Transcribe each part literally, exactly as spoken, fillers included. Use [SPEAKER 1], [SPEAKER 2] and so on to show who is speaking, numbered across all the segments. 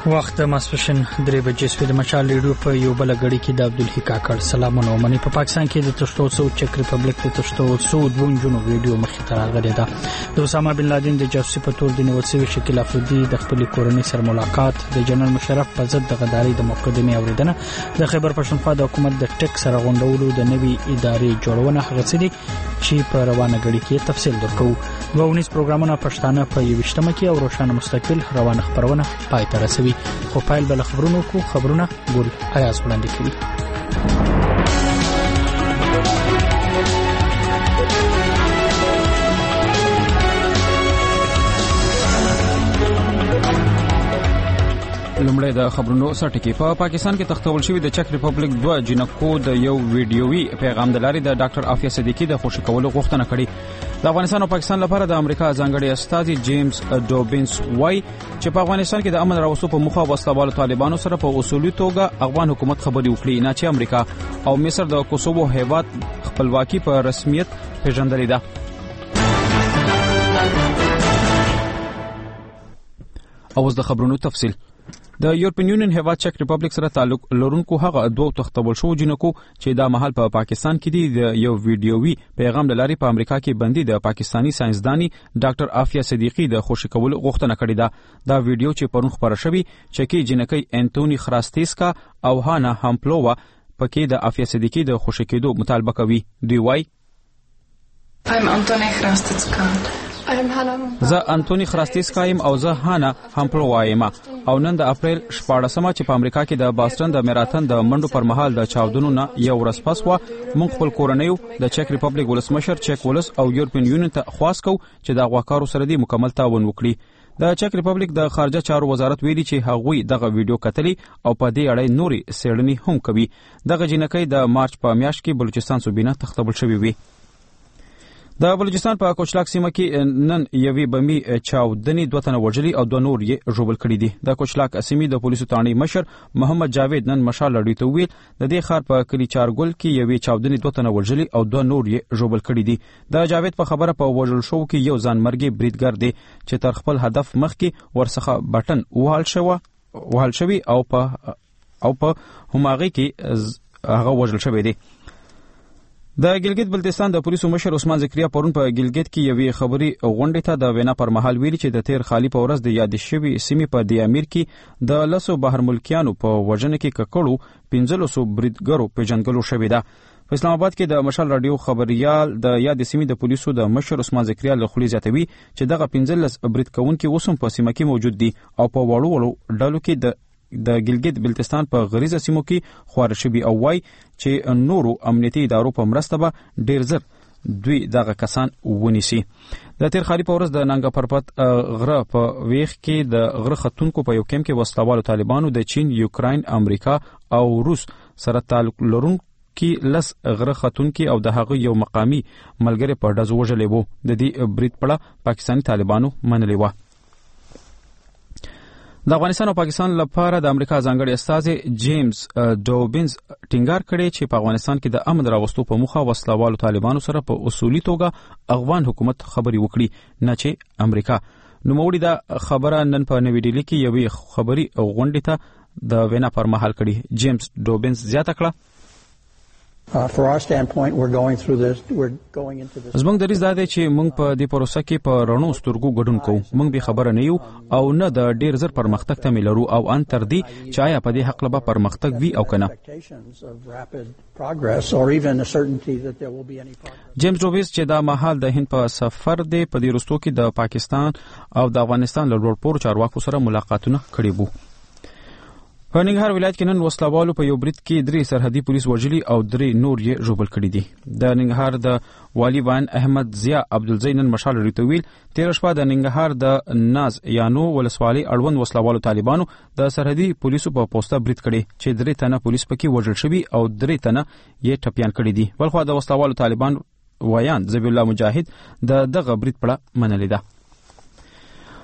[SPEAKER 1] وخت ماسپښین درې بجې سوی د مشال ریډیو په یو بل غړي کې د عبدالحی کاکړ سلامونه ومني. په پاکستان کې د تشتو څو چک ریپبلیک د تشتو څو دونجونو ویډیو مخې ته راغلی ده. د اسامه بن لادن د جاسوسي په تور د نیول شوي شکیل افریدي د خپل کورنۍ سره ملاقات، د جنرال مشرف په ضد د غداري د مقدمې اوریدنه، د خیبر پښتونخوا د حکومت د ټیک سره غونډولو د نوي ادارې جوړونه، هغه څه دي چې په روانه غړي کې تفصیل درکو. دوه ونیس پروګرامونه پښتانه په یوشتمه کې او روښانه مستقل روانه خبرونه پای ته رسوي. خو پایل بل خبرونو کو خبرونه ګل حیاس وړاندې کوي.
[SPEAKER 2] لومړی د خبرونو سرټکی. په پاکستان کې تختول شوی د چک ریپبلیک دوه جنکو د یو ویډیوي پیغام د لارې د ډاکټر عافیه صدیقی د خوشی کولو غوښتنه کړې. د افغانستان او پاکستان لپاره د امریکا ځانګړي استازي جیمز ډوبینس وای چې په افغانستان کې د امن راوستو په مخه وسلوالو طالبانو سره په اصولي توګه افغان حکومت خبري وکړي، نه چې امریکا او مصر د کوسوو هیواد خپلواکي په رسمیت پیژندلې ده. اوس د خبرونو تفصیل. د یورپین یونین هیواد چک ریپبلیک سره تعلق لرونکو هغه دوه تختول شو جنکو چې دا مهال په پا پاکستان کې دي د یو ویډیووي پیغام د لارې په امریکا کې بندي د پاکستانی ساينسداني ډاکټر عافیه صدیقی د خوشی کول غوښتنه کړې ده. دا ویډیو چې پرون خبره شوی چې کې جنکی انټونی خراستیسکا او هانا همپلووا پکې د عافیه صدیقی د خوشی کېدو مطالبه کوي. دوی وای
[SPEAKER 3] I'm Antoni Hrasticka.
[SPEAKER 2] زه انټونی خراستیسکا یم او زه هانا همپلووا یم او نن د اپریل شپاړسمه چې په امریکا کې د باستون د میراتن د منډو پر مهال د چاودنو نه یو ورځ پس و موږ خپل کورنیو د چک ریپبلیک ولسمشر چک ولس او یورپین یونین ته خواست کو چې د غواکارو سره دی مکمل تعاون وکړي. د چک ریپبلیک د خارجه چارو وزارت ویلي چې هغوی دغه ویډیو کتلی او په دې اړه نوري سیړنی هم کوي. دغه جنکی د مارچ په میاشت کې بلوچستان صوبینه تختبل شوی وي. د بلوچستان په کوچلاک سیمه کې نن یوې بمي چاودنې دوه تنه وژلي او دوه نور یې ژوبل کړي دي. د کوچلاک سیمې د پولیسو تاڼي مشر محمد جاوید نن مشال لړۍ ته ویل د دې ښار په کلی چارګل کې یوې چاودنې دوه تنه وژلي او دوه نور یې ژوبل کړي دي. د جاوید په خبره په وژل شو کې یو ځانمرګي بریدګر دی چې تر خپل هدف مخکې ورڅخه بټن وهل شو وهل شوی او په او په هماغه کې هغه وژل شوی دی. د ګلګت بلتستان د پولیسو مشر عثمان ذکریا پرون په ګلګت کې یوې خبري غونډې ته د وینا پر مهال ویلي چې د تیر خالی په ورځ د یاد شوی سیمې په دی امیر کې د لسو بهر ملکیانو په وژنه کې ککړو پنځه سوه بریدګرو پیژنګلو شوی ده. په اسلام آباد کې د مشال رادیو خبريال د یاد سیمې د پولیسو د مشر عثمان ذکریا له خولي زیاتوي چې دغه پنځه برید کوونکي اوسم په سیمه کې موجود دي او په وړو وړو ډلو کې د د ګلګت بلتستان په غریزه سیمو کې خوار شوی او وای چې نورو امنیتي ادارو په مرسته به ډیر زر دوی دغه کسان ونیسي. د تیر خالي په ورځ د ننګا پرپت غره په ویخ کې د غره خاتونکو په یو کم کې وسلوالو طالبانو د چین، یوکراین، امریکا او روس سره تعلق لرونکي لس غره خاتونکي او د هغه یو مقامی ملګری په ډز وژلې وو. د دې برید پړه پاکستاني طالبانو منلې و. د افغانستان او پاکستان لپاره د امریکا ځانګړي استازي جیمز ډوبینز ټینګار کړي چې په افغانستان کې د امن راوستو په مخه وسلوالو طالبانو سره په اصولي توګه افغان حکومت خبري وکړي، نه چې امریکا. نوموړي دا خبره نن په نوې ډیلي کې یوې خبري غونډې ته د وینا پر مهال کړي. جیمز ډوبینز زیاته کړه
[SPEAKER 4] Uh, for our standpoint, we're going through this. We're going into this.
[SPEAKER 2] زموږ دریځ دا دی چې موږ په دې پروسه کې په رڼو سترګو ګډون کوو. موږ به خبره نه یو او نه د ډیر زر پرمختګ ته ملرو او ان تر دې چې آیا په دې حق لبا پرمختګ وي او کنه. جیمز روبیس چې دا مهال د هند په سفر دی په دې رستو کې د پاکستان او د افغانستان له لوړپوړو چارواکو سره ملاقاتونه کړي وو. په ننګرهار ولایت کې نن وسلوالو په یو برید کې درې سرحدي پولیس وژلي او درې نور یې ژوبل کړي دي. د ننګرهار د والی وان احمد ضیا عبدالزی نن مشال ریتویل تیر شپه د ننګرهار د ناز یانو ولسوالۍ اړوند وسلوالو طالبانو د سرحدي پولیسو په پوسټه برید کړي چې درې تنه پولیس پکې وژل شوي او درې تنه یې ټپيان کړي دي. بلخو د وسلوالو طالبان ویان ذبیح الله مجاهد د دغه برید پړه منلې ده.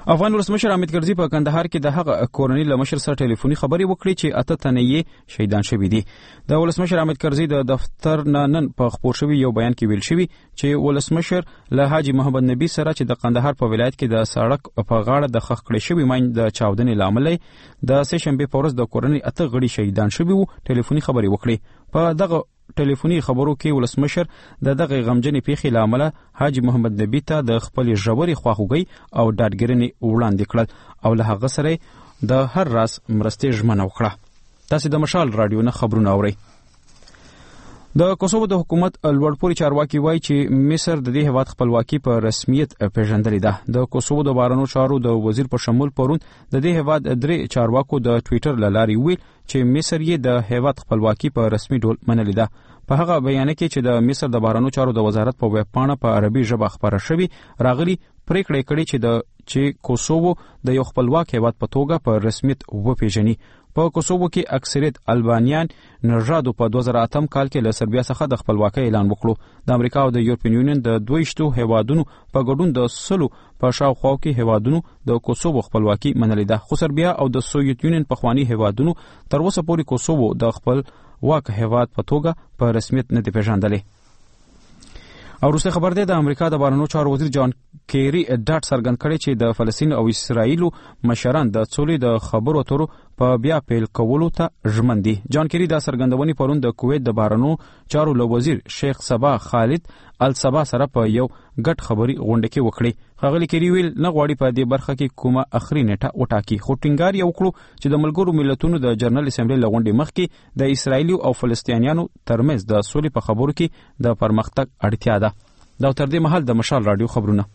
[SPEAKER 2] افغان ولسمشر حامد کرزي په کندهار کې د هغه کورنۍ له مشر سره ټلیفوني خبرې وکړې چې اته تنه یې شهیدان شوي دي. د ولسمشر حامد کرزي د دفتر نن په خبر شوی یو بیان کې ویل شوی چې ولسمشر له حاجی محمد نبی سره چې د کندهار په ولایت کې د سړک په غاړه د خښ کړې شوی ماین د چاودنې لامل د سه شنبه په ورځ د کورنۍ اته غړي شهیدان شوي وو ټلیفوني خبرې وکړې. په دغه ټلیفوني خبرو کې ولسمشر د دغه غمجنې پیښې لامل حاجی محمد نبی ته د خپل ژورې خواخوږي او ډاډګرنې وړاندې کړل او له هغه سره د هر راز مرستې ژمنه وکړه. تاسو د مشال رادیو نه خبرونه اورئ. د کوسوو د حکومت لوړپوړي چارواکي وایي چې مصر د دې هیواد خپلواکي په رسمیت پیژندلې ده. د کوسوو د بهرنیو چارو د وزیر په شمول پرون د دې هیواد درې چارواکو د ټوئیټر له لارې ویل چې مصر یې د هیواد خپلواکي په رسمي ډول منلې ده. په هغه بیان کې چې د مصر د بهرنیو چارو د وزارت په ویب پاڼه په عربي ژبه خبره شوی راغلي پریکړه کړې چې د چې کوسوو د یو خپلواک هیواد په توګه په رسمیت وپیژني. په کوسوو کې اکثریت البانیان نژادو په دوه زره اتم کال کې له سربیا څخه د خپلواکۍ اعلان وکړو. د امریکا او د یورپین یونین د دویشتو هیوادونو په ګډون د سلو په شاوخوا کې هیوادونو د کوسوو خپلواکي منلې ده، خو سربیا او د سوویت یونین پخوانی هیوادونو تر اوسه پورې کوسوو د خپل واک هیواد په توګه په رسمیت نه دی پیژندلی. او وروسته خبر دی د امریکا د بهرنیو چارو وزیر جان کیری ډاډ څرګند کړی چې د فلسطین او اسرایلو مشران د سولې د خبرو اترو په بیا پیل کولو ته ژمن دي. جان کیری دا څرګندونې پرون د کویت د بهرنیو چارو له وزیر شیخ صبا خالد الصبا سره په یو ګډ خبري غونډه کې وکړي. ښاغلي کیری ویل نه غواړي په دې برخه کې کومه اخري نیټه وټاکي، خو ټینګار یې وکړو چې د ملګرو ملتونو د جنرال اسمبلی له غونډې مخکې د اسرایلو او فلسطینیانو ترمنځ د سولې په خبرو کې د پرمختګ اړتیا ده. دا تر دې مهال د مشال رادیو خبرونه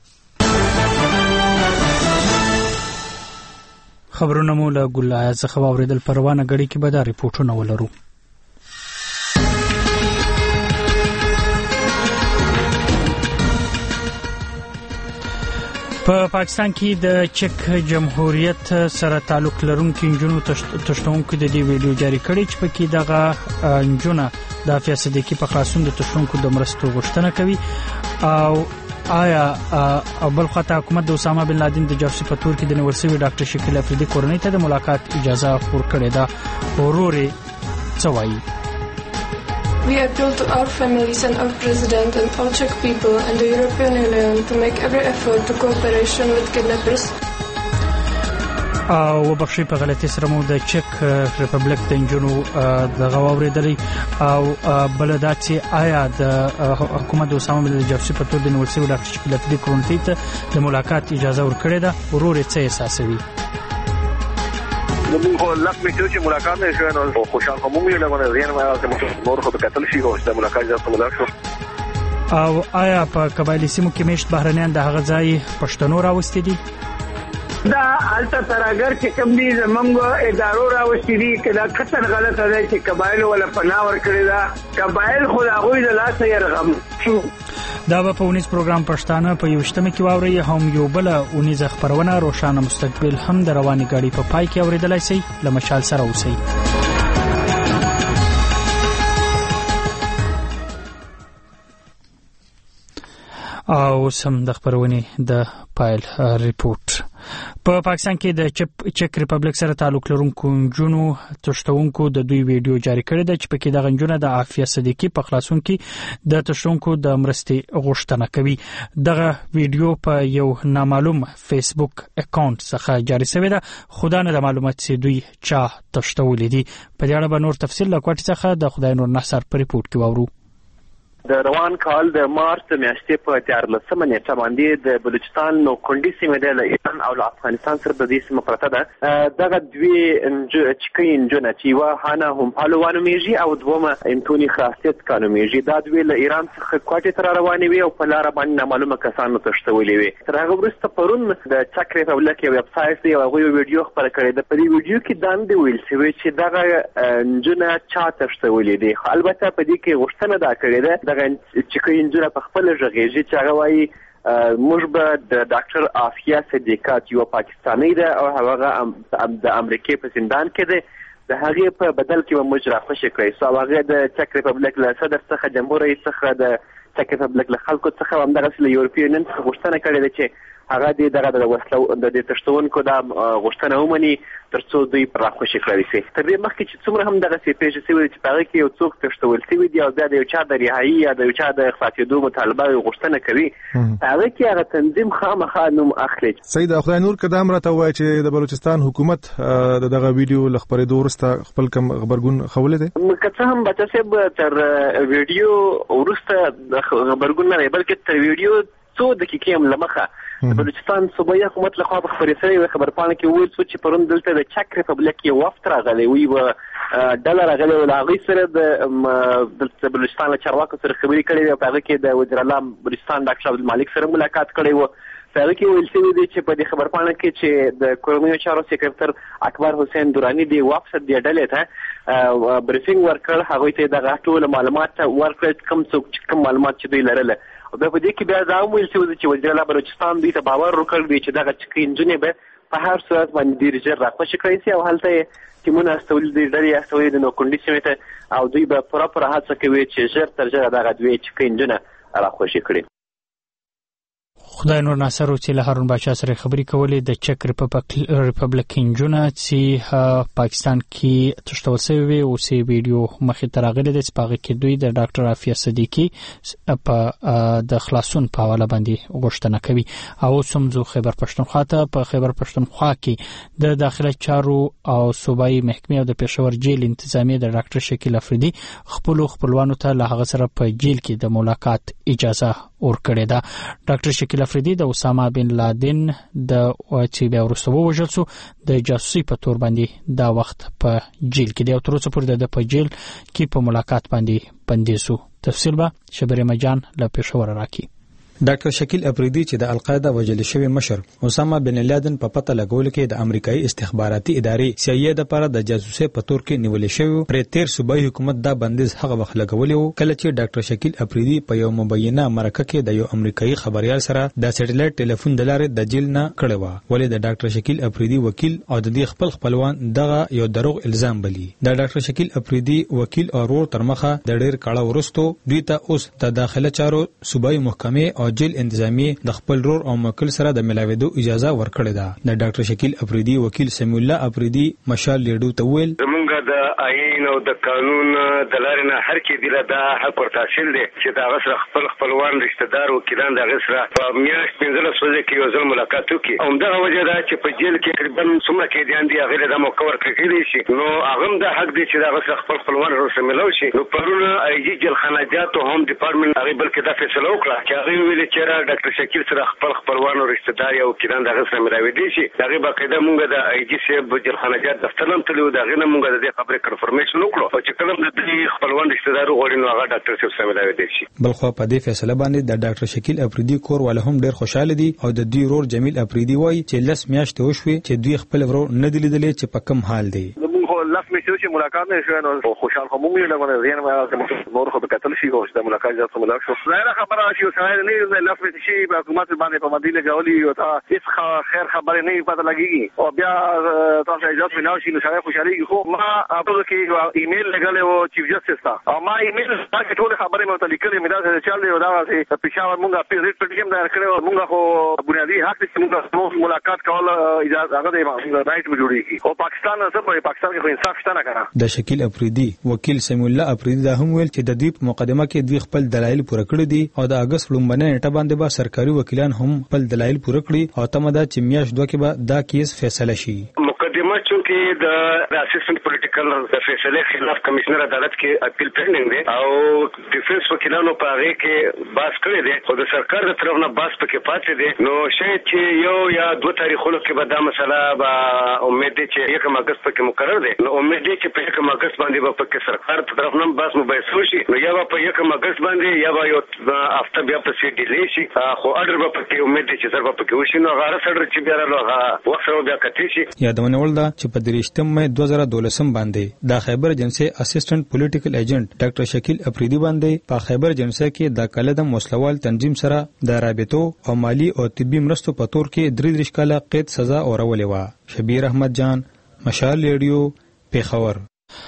[SPEAKER 1] خبرونه مو له ګلای څخه واوریدل. پروانه غړي کې به دا ریپورتونه ولرو. په پاکستان کې د چک جمهوریت سره تعلق لرونکو انجونو تشتونکو د دې ویډیو جاری کړي چې پکې دغه انجونه د افیا صدیقی په خلاصون د تشتونکو د مرستو غوښتنه کوي. او آیا بل خطا حکومت د اسامه بن لادن د جاسوسي په تور کې د نورسوي ډاکټر شکیل افریدي کورنۍ ته د ملاقات اجازه ورکړې ده. وروري څه وایي؟
[SPEAKER 3] We appeal to our families and our president and all Czech people and the European Union to make every effort to cooperation with kidnappers.
[SPEAKER 1] او وبخښي په غلطي سره مو د چک ریپبلیک د انجونو د غواوریدلې او بلدا چې آیا د حکومت د اسامه بن جاسوسي په تور د نورسوي ډاکټر شکیل افریدي کورنۍ ته د ملاقات اجازه ورکړې ده. وروري څه احساسوي؟
[SPEAKER 5] موږ لږ میټو چې ملاقات نه شوی نو خوشحال کوم یو لګونه زین ما چې موږ نور خو کتل شي او د ملاقات ځای ملاقات شو.
[SPEAKER 1] او آیا په قبایلی سیمو کې مشت بهرنیان د هغه ځای پښتنو راوستي دي؟
[SPEAKER 6] دا الته ترګر چې کوم دي زمونږ ادارو راوستي دي کله کتر غلطه ده چې قبایل ولا پناه ورکړي دا قبایل خو هغه د لاسه يرغم شو.
[SPEAKER 1] دا په اونیز پروګرام پښتانه په یوشتمه کې واوري هم یو بل اونیز خبرونه روشانه مستقبل هم د رواني غاړي په پای کې اوریدلای شي. لمشال سره اوسئ. او سم د خبرونه د پایل ریپورت. په پاکستان کې د چک ریپبلیک سره تعلق لرونکو جنونو تشتونکو د دوی ویډیو جاری کړی دی چې پکې د غنجونه د عافیه صدیقی په خلاصون کې د تشتونکو د مرستې غوښتنه کوي. دغه ویډیو په یو نامعلوم فیسبوک اکاونټ څخه جاری شوی ده، خو دا نه د معلومات چې دوی چا تشتولې دي. په دې اړه به نور تفصیل له کوټې څخه د خدای نور نصر په ریپورت کې واورو.
[SPEAKER 7] د روان کال د مارچ میاشتې په دیارلسمه نیټه باندې د بلوچستان نو کندي سیمه د ایران او افغانستان سره د دې سیمه پرته ده. دغه دوی چکې انجونه چې یو هانه هم پهلوانو میږي او دومه انټونی خاصیت کانو میږي. دا دوی له ایران څخه کوټې تر روانې وي او په لار باندې نامعلومه کسانو تشتولې وي. تر هغه وروسته پرون د چک ریپبلیک یو ویب سایټ دی او هغه ویډیو خبره کړې ده. په دې ویډیو کې داندې ویل شوی چې دغه انجونه چا تشتولې دي. البته په دې کې غوښتنه دا کړې ده دغه چې انجونه په خپل ژغېږي چې هغه وایي موږ به د ډاکټر عافیه صدیقات یو پاکستاني ده او هغه د امریکای په زندان کې ده، د هغې په بدل کې به موږ رافشي کړی. سو هغه د چک ریپبلیک له صدر څخه جمهور رئیس څخه د چک ریپبلیک له خلکو څخه همدغسې له یورپي یونین څخه غوښتنه کړې ده چې هغه د دغه د وسلو د تشتونکو د غوښتنه ومني ترڅو دوی پر راخوشي کړی شي. تر دې مخکې چې څومره هم دغه سی پیښې شوي چې په هغه کې یو څوک تشتول شوي دي او بیا د یو چا د رهایي یا د یو چا د اخلاصېدو مطالبه غوښتنه کوي هغه کې هغه تنظیم خامخا نوم اخلي.
[SPEAKER 8] سید خدای نور که دا هم راته ووایي چې د بلوچستان حکومت د دغه ویډیو له خپرېدو وروسته خپل کوم غبرګون ښوولی دی؟
[SPEAKER 7] که څه هم بچه صاحب تر ویډیو وروسته غبرګون نه دی بلکې تر ویډیو څو دقیقې هم له مخه د بلوچستان صوبایي حکومت لخوا په خپرې شوې خبرپاڼه کې وویل شو چې پرون دلته د چک ریپبلیک یو وفد راغلی و یوه ډله راغلې وه له هغوی سره د بلوچستان له چارواکو سره خبرې کړې وې او په هغه کې د وزیراعلی بلوچستان ډاکټر عبدالمالک سره ملاقات کړی و. په هغه کې ویل شوي دي چې په دې خبرپاڼه کې چې د کورنیو چارو سکرټر اکبر حسین دراني د واپس د ډلې ته بریفینګ ورکړ هغوی ته دغه ټول معلومات ورکړل کوم څوک چې کوم معلومات چې دوی لرله او بیا په دې کې بیا دا هم ویل شوي چې وزیر اعلی بلوچستان دوی ته باور وکړ دی چې دغه چکې نجونې به په هر صورت باندې ډېر ژر راخوشي کړی شي او هلته یې ټیمونه استولي دي ډلې استولي د نوکونډي سیمې ته او دوی به پوره پوره هڅه کوي چې ژر تر ژره دغه دوی چکې نجونه راخوشي کړي.
[SPEAKER 1] خدای نور ناصر چې له هارون بادشاه سره خبرې کولې د چک ریپبلیک نجونه چې پاکستان کې تشتول شوی وي او سی ویډیو مخې ته راغلی دی چې په هغه کې دوی د ډاکټر عافیه صدیقي په د خلاصون په حواله باندې غوښتنه کوي. او سمزو خیبر پښتونخوا ته په خیبر پښتونخوا کې د داخله چارو او صوبایي محکمې او د پېښور جیل انتظامیه د ډاکټر شکیل افریدي خپل خپلوانو ته له هغه سره په جیل کې د ملاقات اجازه ورکړې ده. ډاکټر شکیل افریدي د اسامه بن لادن د چې بیا وروسته ووژل شو د جاسوسي په تور باندې دا وخت په جیل کې دی او تر اوسه پورې د په جیل کې په ملاقات باندې بندي شو. تفصیل به شبري مجان له پېښور راکړي.
[SPEAKER 9] ډاکټر شکیل افریدي چې د القاعده وجل شوی مشر اسامه بن لادن په پته لګول کې د امریکایي استخباراتي ادارې سی آی ای د لپاره د جاسوسي په تور کې نیول شوی پر تیر صوبایي حکومت دا بندیز هغه وخت لګولې و کله چې ډاکټر شکیل افریدي په یو مبینه مرکه کې د یو امریکایي خبريال سره د سټلایټ ټلیفون د لارې د جیل نه کړی و. ولې د ډاکټر شکیل افریدي وکیل او د دې خپل خپلوان دغه یو دروغ الزام بلی. د ډاکټر شکیل افریدي وکیل او ورور تر مخه د ډېر کاله ورستو دوی ته اوس د داخله چارو صوبایي محکمې او جیل انتظامی د خپل رور او موکل سره د ملاویدو اجازه ورکړې ده. د ډاکټر شکیل افریدي وکیل سمیع الله افریدي مشال لیډو ته ویل
[SPEAKER 10] موږ د آئین او د قانون د لارې نه هر کې دی دا حق ورته حاصل دی چې دا غسر خپل خپلوان رشتہ دار وکیلان د غسر په میاشت پنځلس ورځې کې یو ځل ملاقات وکړي. همدغه وجه ده چې په جیل کې تقریبا څومره کې دي اندي هغه د موقع ورکړي شي نو هغه د حق دی چې دا غسر خپل خپلوان سره ملو شي. نو پرونه آی جی جیل خانجات او هم ډپارټمنټ هغه بلکې دا فیصله وکړه چې هغه ویل چې ډاکټر شکیل سره خپل خپلوانو رشتہ دار او وکیلان دغه سره مراوي شي. هغه باقاعده مونږ د آی جی سی بجل خانجات دفتر هم تلو دغه نه مونږ د دې خبره کنفرمیشن وکړو او چې کله د دې خپلوان رشتہ دار غوړي نو هغه ډاکټر صاحب سره مراوي شي.
[SPEAKER 9] بل خو په دې فیصله باندې د ډاکټر شکیل افریدي کور ول هم ډیر خوشاله دي او د دوی رور جمیل افریدي وایي چې لس میاشتې وشوي چې دوی خپل ورور نه دی لیدلې چې په کوم حال دی.
[SPEAKER 5] لاس میشو چې ملاقات نه شوی نو خوشحال خو مونږ یې لګونه زین ما چې نور خو کتل شي او چې ملاقات ځات ملاقات شو. زه خبره شي او سره نه لاس میشي شي په حکومت باندې په مدینه غولي او تا هیڅ خیر خبره نه پته لګيږي او بیا تاسو اجازه میناو شي نو سره خوشحالي خو ما خپل کې ایمیل لګاله او چیف جسټس تا او ما ایمیل تاسو ټول خبره مې ته لیکلې مې دا چل دی او دا چې پېښور مونږه په ریټ پټیم دا کړو مونږه خو بنیادی حق چې مونږه ملاقات کول اجازه هغه دی رائټ جوړیږي او پاکستان سره پاکستان کې انصاف شته نه کنه.
[SPEAKER 9] د شکیل افریدي وکیل سمیع الله افریدي دا هم ویل چې د دې مقدمه کې دوی خپل دلایل پوره کړی دي او د اگست لومبنه نیټه باندې به سرکاري وکیلان هم خپل دلایل پوره کړي او تمه ده چې میاشت دوه کې به دا کیس فیصله شي.
[SPEAKER 10] مقدمه چې د اسسټنټ پولیټیکل د فیصله خلاف کمشنر عدالت کې اپیل پینډینګ دی او ډیفنس وکیلانو په هغه کې باس کړی دی او د سرکار د طرف نه باس پکې پاتې دی. نو شاید چې یو یا دوه تاریخونو کې به دا مسله به امید دی چې یکم اگست پکې مقرر دی. نو امید دی چې په یکم اگست باندې به پکې سرکار په طرف نه باس مباحث وشي نو یا به په یکم اگست باندې یا به یو هفته بیا په سي ډیلی شي خو اډر به پکې امید دی چې سر به پکې وشي نو هغه سره چې بیا راغله وخت سره بیا کتي شي.
[SPEAKER 9] یادونه ول دا چې په درېشتم مې دوه زره دولسم باندې د خیبر ایجنسی اسسټنټ پولیټیکل ایجنټ ډاکټر شکیل افریدي باندې په خیبر ایجنسی کې د کلدم وسلوال تنظیم سره د رابطو او مالی او طبي مرستو په تور کې درې دېرش کاله قید سزا اورولې و. شبیر احمد جان مشال ریډیو پیښور.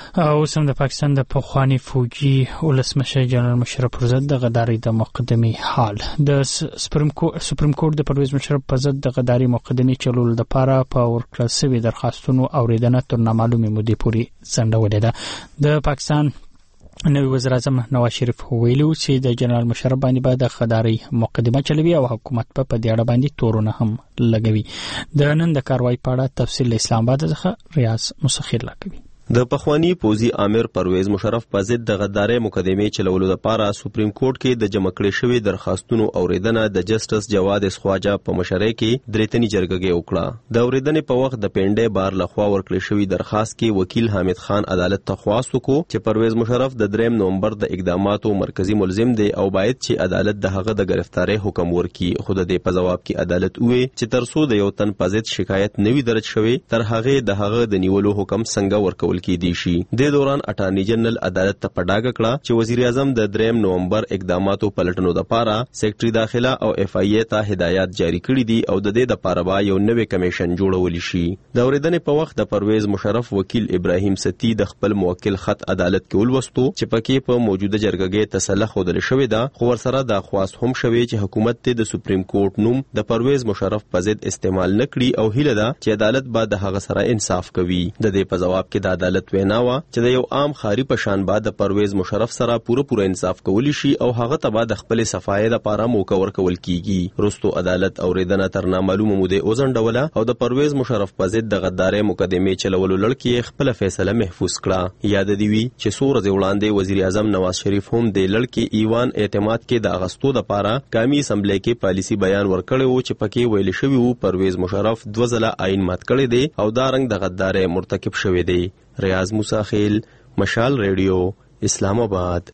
[SPEAKER 1] اوس هم د پاکستان د پخوانی فوجي ولسمشر جنرال مشرف پر ضد د غداري د مقدمي حال د سپریم کورټ سپریم کورټ د پرویز مشرف پر ضد د غداري مقدمي چلول د پاره په ورکړل شوی درخواستونو اوریدنه تر نامعلومه مودې پورې ځنډولې ده. د پاکستان نوی وزیر اعظم نواز شریف ویلو چې د جنرال مشرف باندې به د غداري مقدمه چلوي او حکومت په دې اړه باندې تورونه هم لګوي. د نن د کاروای په اړه تفصیل اسلام آباد څخه ریاض مسخیر راکوي.
[SPEAKER 11] د پخوانی پوزي امیر پرویز مشرف په ضد د غداري مقدمه چلولو لپاره سپریم کورټ کې د جمع کړي شوی درخواستونو اوریدنه د جسټس جواد اسخواجه په مشرۍ کې درېتنی جرګه وکړه. د اوریدنې په وخت د پنډې بار لخوا ورکړي شوی درخواست کې وکیل حامد خان عدالت ته خواست وکړو چې پرویز مشرف د دریم نومبر د اقداماتو مرکزی ملزم دی او باید چې عدالت د هغه د گرفتاری حکم ورکړي. خو د دې په جواب کې عدالت وویل چې ترڅو د یو تن په ضد شکایت نوي درج شوی تر هغه د هغه د نیولو حکم څنګه ورکول کې دی شي. د دوران اټارنی جنرال عدالت ته پډاګه کړه چې وزیر اعظم د دریم نومبر اقداماتو پلټنو لپاره سیکریټری داخله او اف ای ای ته هدایت جاری کړي دي او د دې لپاره به یو نوې کمیشن جوړول شي. د اوریدنې په وخت د پرویز مشرف وکیل ابراهیم ستی د خپل موکل خط عدالت کې ولوستو چې پکې په موجوده جرګه تسلح خودل شوې ده. خو ورسره د خواست هم شوې چې حکومت ته د سپریم کورټ نوم د پرویز مشرف په ضد استعمال نکړي او هیله ده چې عدالت به د هغه سره انصاف کوي. د دې په جواب کې د عدالت وینا چې د یو عام خاري په شان بعد د پرویز مشرف سره پوره پوره انصاف کولی شي او هغه ته بعد خپل صفای د لپاره موقع ورکول کیږي. رستو عدالت اوریدنه تر نامعلومه موده اوزنډوله او د پرویز مشرف په ضد د غداري مقدمه چلولو لړکی خپل فیصله محفوظ کړه. یاد دی وی چې څو ورځې وړاندې وزیر اعظم نواز شریف هم د لړکی ایوان اعتماد کې د اغستو د لپاره قومي اسمبلی کې پالیسی بیان ورکړی و چې پکې ویل شوی وو پرویز مشرف دوه ځله آئین مات کړی دی او دا رنګ د غداري مرتکب شوی دی. ریاض موسیخیل مشال ریډیو اسلام آباد.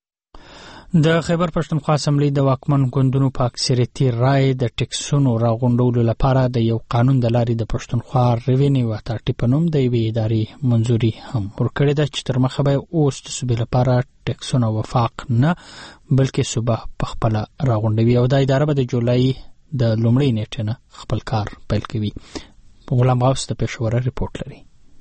[SPEAKER 1] د خیبر پښتونخوا اسمبلی د واکمن ګوندونو په اکثریتي رائے د ټیکسونو راغونډولو لپاره د یو قانون د لارې د پښتونخوا ریوینیو اتارټي په نوم د یوې ادارې منځوري هم ورکړې ده چې تر مخه به اوس د صوبې لپاره ټیکسونه وفاق نه بلکې صوبه په خپله راغونډوي او دا اداره به د جولای د لومړۍ نیټې نه خپل کار پیل کوي. غلام غوث د پېښور رپورټ لري.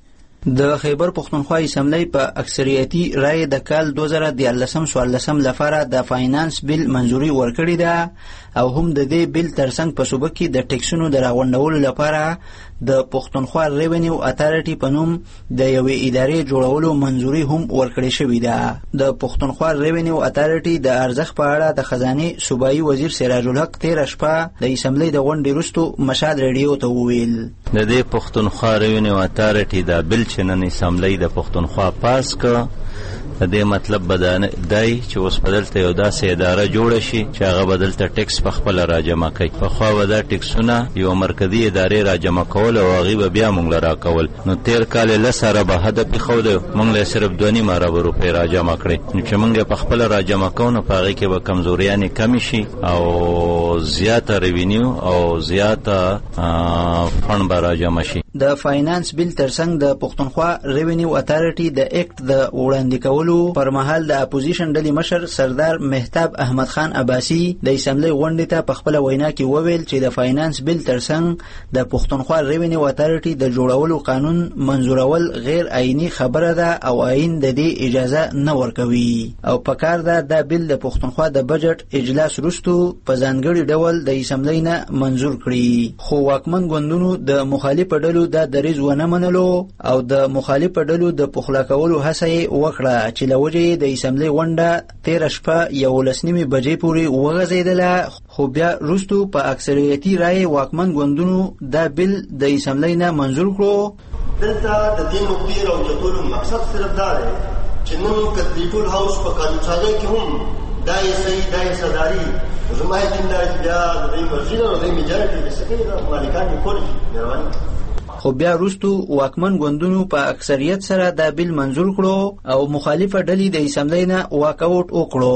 [SPEAKER 12] د خیبر پښتونخوا اسمبلی په اکثریتي رائے د کال دوه زره دیارلسم څوارلسم لپاره د فاینانس بیل منځوري ورکړې ده او هم د دې بیل ترڅنګ په صوبه کې د ټیکسونو د راغونډولو لپاره د پښتونخوا ریوینیو اتارټي په نوم د یوې ادارې جوړولو منځوري هم ورکړې شوې ده. د پښتونخوا ریوینیو اتارټي د ارزښت په اړه د خزانه صوبایي وزیر سراج الحق تیر شپه د اسمبلی د غونډې وروسته مشهد ریډیو ته وویل
[SPEAKER 13] د دې پښتونخوا ریوینیو اتارټي د بیل چې نن اسمبلی د پښتونخوا پاس ک د دې مطلب بدانه دی چې اوس بدلته یو داسې اداره جوړه شي چې هغه بدلته ټیکس په خپل راجمع کوي. په خو ودا ټیکسونه یو مرکزی ادارې راجمع کول او هغه بیا مونږ لرا کول. نو تیر کال لسره به هدف خو ده مونږ له صرف دوه نیمه روپۍ راجمع کړي. نو چې مونږ په خپل راجمع کوو په هغه کې به کمزوریان کم شي او زیاته ریوینیو او زیاته فند به راجمع شي.
[SPEAKER 12] د فاینانس بیل ترڅنګ د پښتونخوا ریوینیو اتارټي د اکټ د وړاندې کولو پر مهال د اپوزیشن ډلې مشر سردار مهتاب احمد خان عباسی د اسمبلی غونډې ته په خپل وینا کې وویل چې د فاینانس بیل ترڅنګ د پښتونخوا ریوینیو اتارټي د جوړولو قانون منظورول غیر آئینی خبره ده او آئین د دې اجازه نه ورکوي او په کار ده د بیل د پښتونخوا د بجټ اجلاس وروسته په ځانګړي ډول د اسمبلی نه منظور کړي. خو واکمن ګوندونو د مخالف ډلو د دریز ونه منلو او د مخالف ډلو د پخلا کولو هڅه وکړه چې لوجه د اسمبلی غونډه تیر شپه یولس نیمې بجې پورې وغځیدله. خو بیا وروسته په اکثریتي رائے واکمن ګوندونو د بیل د اسمبلی نه منظور کړو.
[SPEAKER 14] دلته د دې نقطې راوچتولو مقصد صرف دا دی چې نن کتلیټول هاوس په قانون سازۍ کې هم دا یې صحیح دا یې صداري زما یقین دا چې بیا د دې مرجي او د دې میجارټي د سکې مالکان یې کولی شي روان.
[SPEAKER 12] خو بیا وروسته واکمن ګوندونو په اکثریت سره دا بیل منظور کړو او مخالفه ډلې د اسمبلی نه واک اوټ وکړو.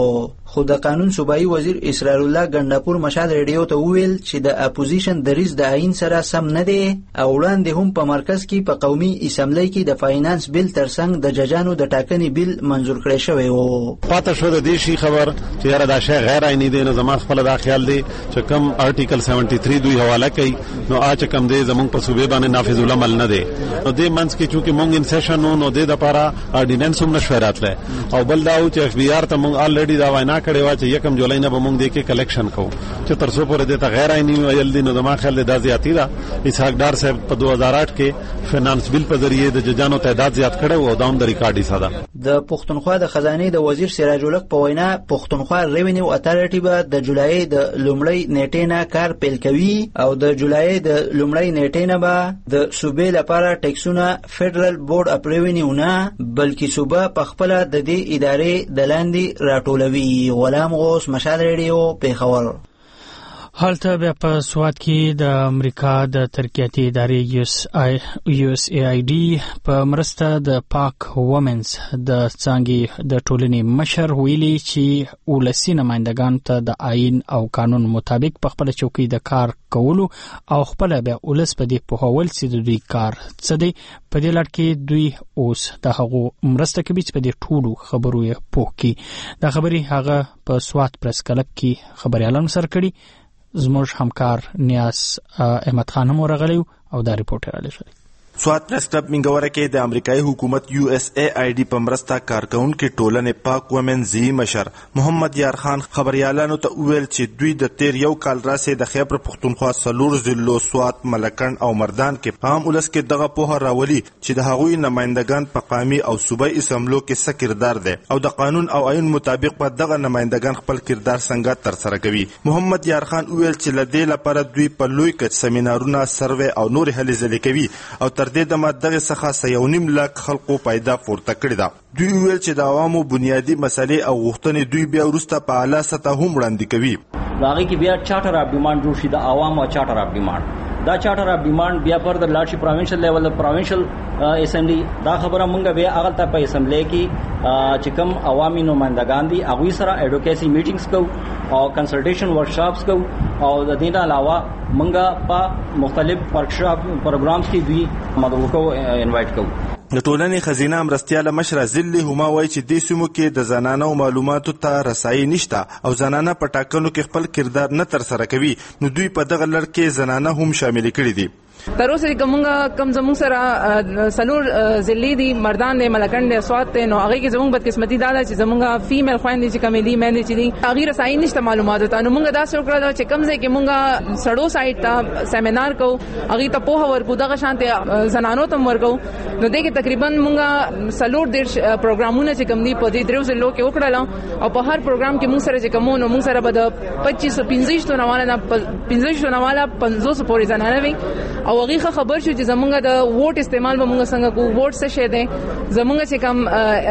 [SPEAKER 12] خو د قانون صوبایي وزیر اسرار الله ګنداپور مشال ریډیو ته وویل چې د اپوزیشن دریځ د آئین سره سم نه دی او وړاندې هم په مرکز کې په قومي اسمبلی کې د فاینانس بیل ترڅنګ د ججانو د ټاکنې بیل منزور کړی شوی و.
[SPEAKER 15] پاته شو د دې شي خبر چې یاره دا شی غیر آئینی دی نو زما خپل دا خیال دی چې کوم آرټیکل سیونټي تھری دوی حواله کوي نو اچ کم دی زمونږ په صوبې باندې نافذ العمل نه دی نو دې منځ کې چې مونږ ان سیشن نو د لپاره اورډیننس هم نشو راتله او بل دا چې اف بی آر ته مونږ الریډي دا وینا کړې و چې یکم جولای نه به مونږ دې کې کلیکشن کوو چې تر څو پورې د غیر آئینی ویل دي نو دما خیال دا زیاتی دا اسحاق ډار صاحب په دو هزار آٹھ کې فینانس بیل په ذریعہ د ججانو تعداد زیات کړو او داوم د ریکارډي ساده.
[SPEAKER 12] د پښتونخوا د خزانه د وزیر سراج الحق په وینا پښتونخوا ریونیو اتارټي به د جولای د لومړۍ نیټې نه کار پیل کوي او د جولای د لومړۍ نیټې نه به د صوبې لپاره ټیکسونه فدرال بورډ اپ ریونیو نه بلکې صوبه په خپل د دې ادارې د لاندې راټولوي. غلام غوث مشال ریډیو پیښور.
[SPEAKER 1] حالته بیا په سواد کې د امریکا د ترقیاتي ادارې یو اس آی یو اس ای آی ډي په مرسته د پاک وومنز د څانګې د ټولنې مشر ویلي چې ولسی نمائندگان ته د آئین او قانون مطابق په خپل چوکۍ د کار کولو او خپل بیا ولس په دې په هول چې د دوی کار څه دی په دې لړ کې دوی اوس د هغو مرسته کوي چې په دې ټولو خبرو یې پوښي. دا خبري هغه په سواد پریس کلب کې خبريالانو سره کړي. زموږ همکار نیاز احمد خان هم ورغلی او دا ریپورټ را لېږلی.
[SPEAKER 16] سواد پریس کلب منګوره کې د امریکایي حکومت یو اس ای آی ډي په مرسته کارکونکو ټولنې پاک وومن زی مشر محمد یار خان خبريالانو ته وویل چې دوی د تیر یو کال راځي د خیبر پښتونخوا سلور ضلعو سواد ملکن او مردان کې عام ولس کې دغه په راولي چې د هغوی نمائندگان په قومي او صوبایي اسمبلو کې څه کردار دي او د قانون او آئین مطابق په دغه نمائندگان خپل کردار څنګه تر سره کوي. محمد یار خان وویل چې لدې لپاره دوی په لوی کچ سیمینارونه سروې او نور هلې ځلې کوي او تر دې د مدغه څخه سیونیم لاک خلقو پیدا پورته کړی دا. دوی ویل چې د عوامو بنیادی مسلې او غوښتنې دوی بیا وروسته په اعلی سطح هم وړاندې کوي.
[SPEAKER 17] هغه کې بیا چارټر اف ډیماند جوړ شي د عوامو چارټر اف ډیماند دا چارټر اف ډیماند بیا پر د لاټشي پروینشل لیول د پروینشل اسمبلی دا خبره مونږ بیا هغه ته په اسمبلی کې چې کوم عوامي نمائندگان دي هغه سره ایډوکیسي میټینګز کو او کنسلټیشن ورکشاپس کو او د دې نه علاوه مونږ په مختلف ورکشاپ پروګرامز کې دوی مدعو کو انوایټ کو.
[SPEAKER 16] د ټولنې خزینه مرستیاله مشره ذلی هما وایي چې د سیمو کې د زنانو معلوماتو ته رسایي نشته او زنانه په ټاکنو کې خپل کردار نه تر سره کوي نو دوی په دغه لړ کې زنانه هم شامل کړي دي.
[SPEAKER 18] تر اوسه کومه کم زموږ سره سلور ضلع دي مردان دي ملکن دي سواد ته نو هغه کې زموږ بدقسمتي دا ده چې زموږ فیمیل خويندې چې کمې دي مې چې دي هغه رسایي نشته معلوماتو ته نو موږ دا څه وکړل چې کم ځای کې موږ سړو سایت ته سیمینار کو هغه ته په هور کو دغه شانته زنانو ته ورغو نو دغه تقریبا موږ سلور ډیر پروګرامونه چې کم دي په دې درو ځلو کې وکړل او په هر پروګرام کې موږ سره چې کوم نو موږ سره به د پچیس پنځه شتو نواله نه پنځه شتو نواله پنځوس پورې زنانه وي او هغه خبر شو چې زمونږ د ووټ استعمال به موږ څنګه کو ووټ څه شه دي زمونږ چې کم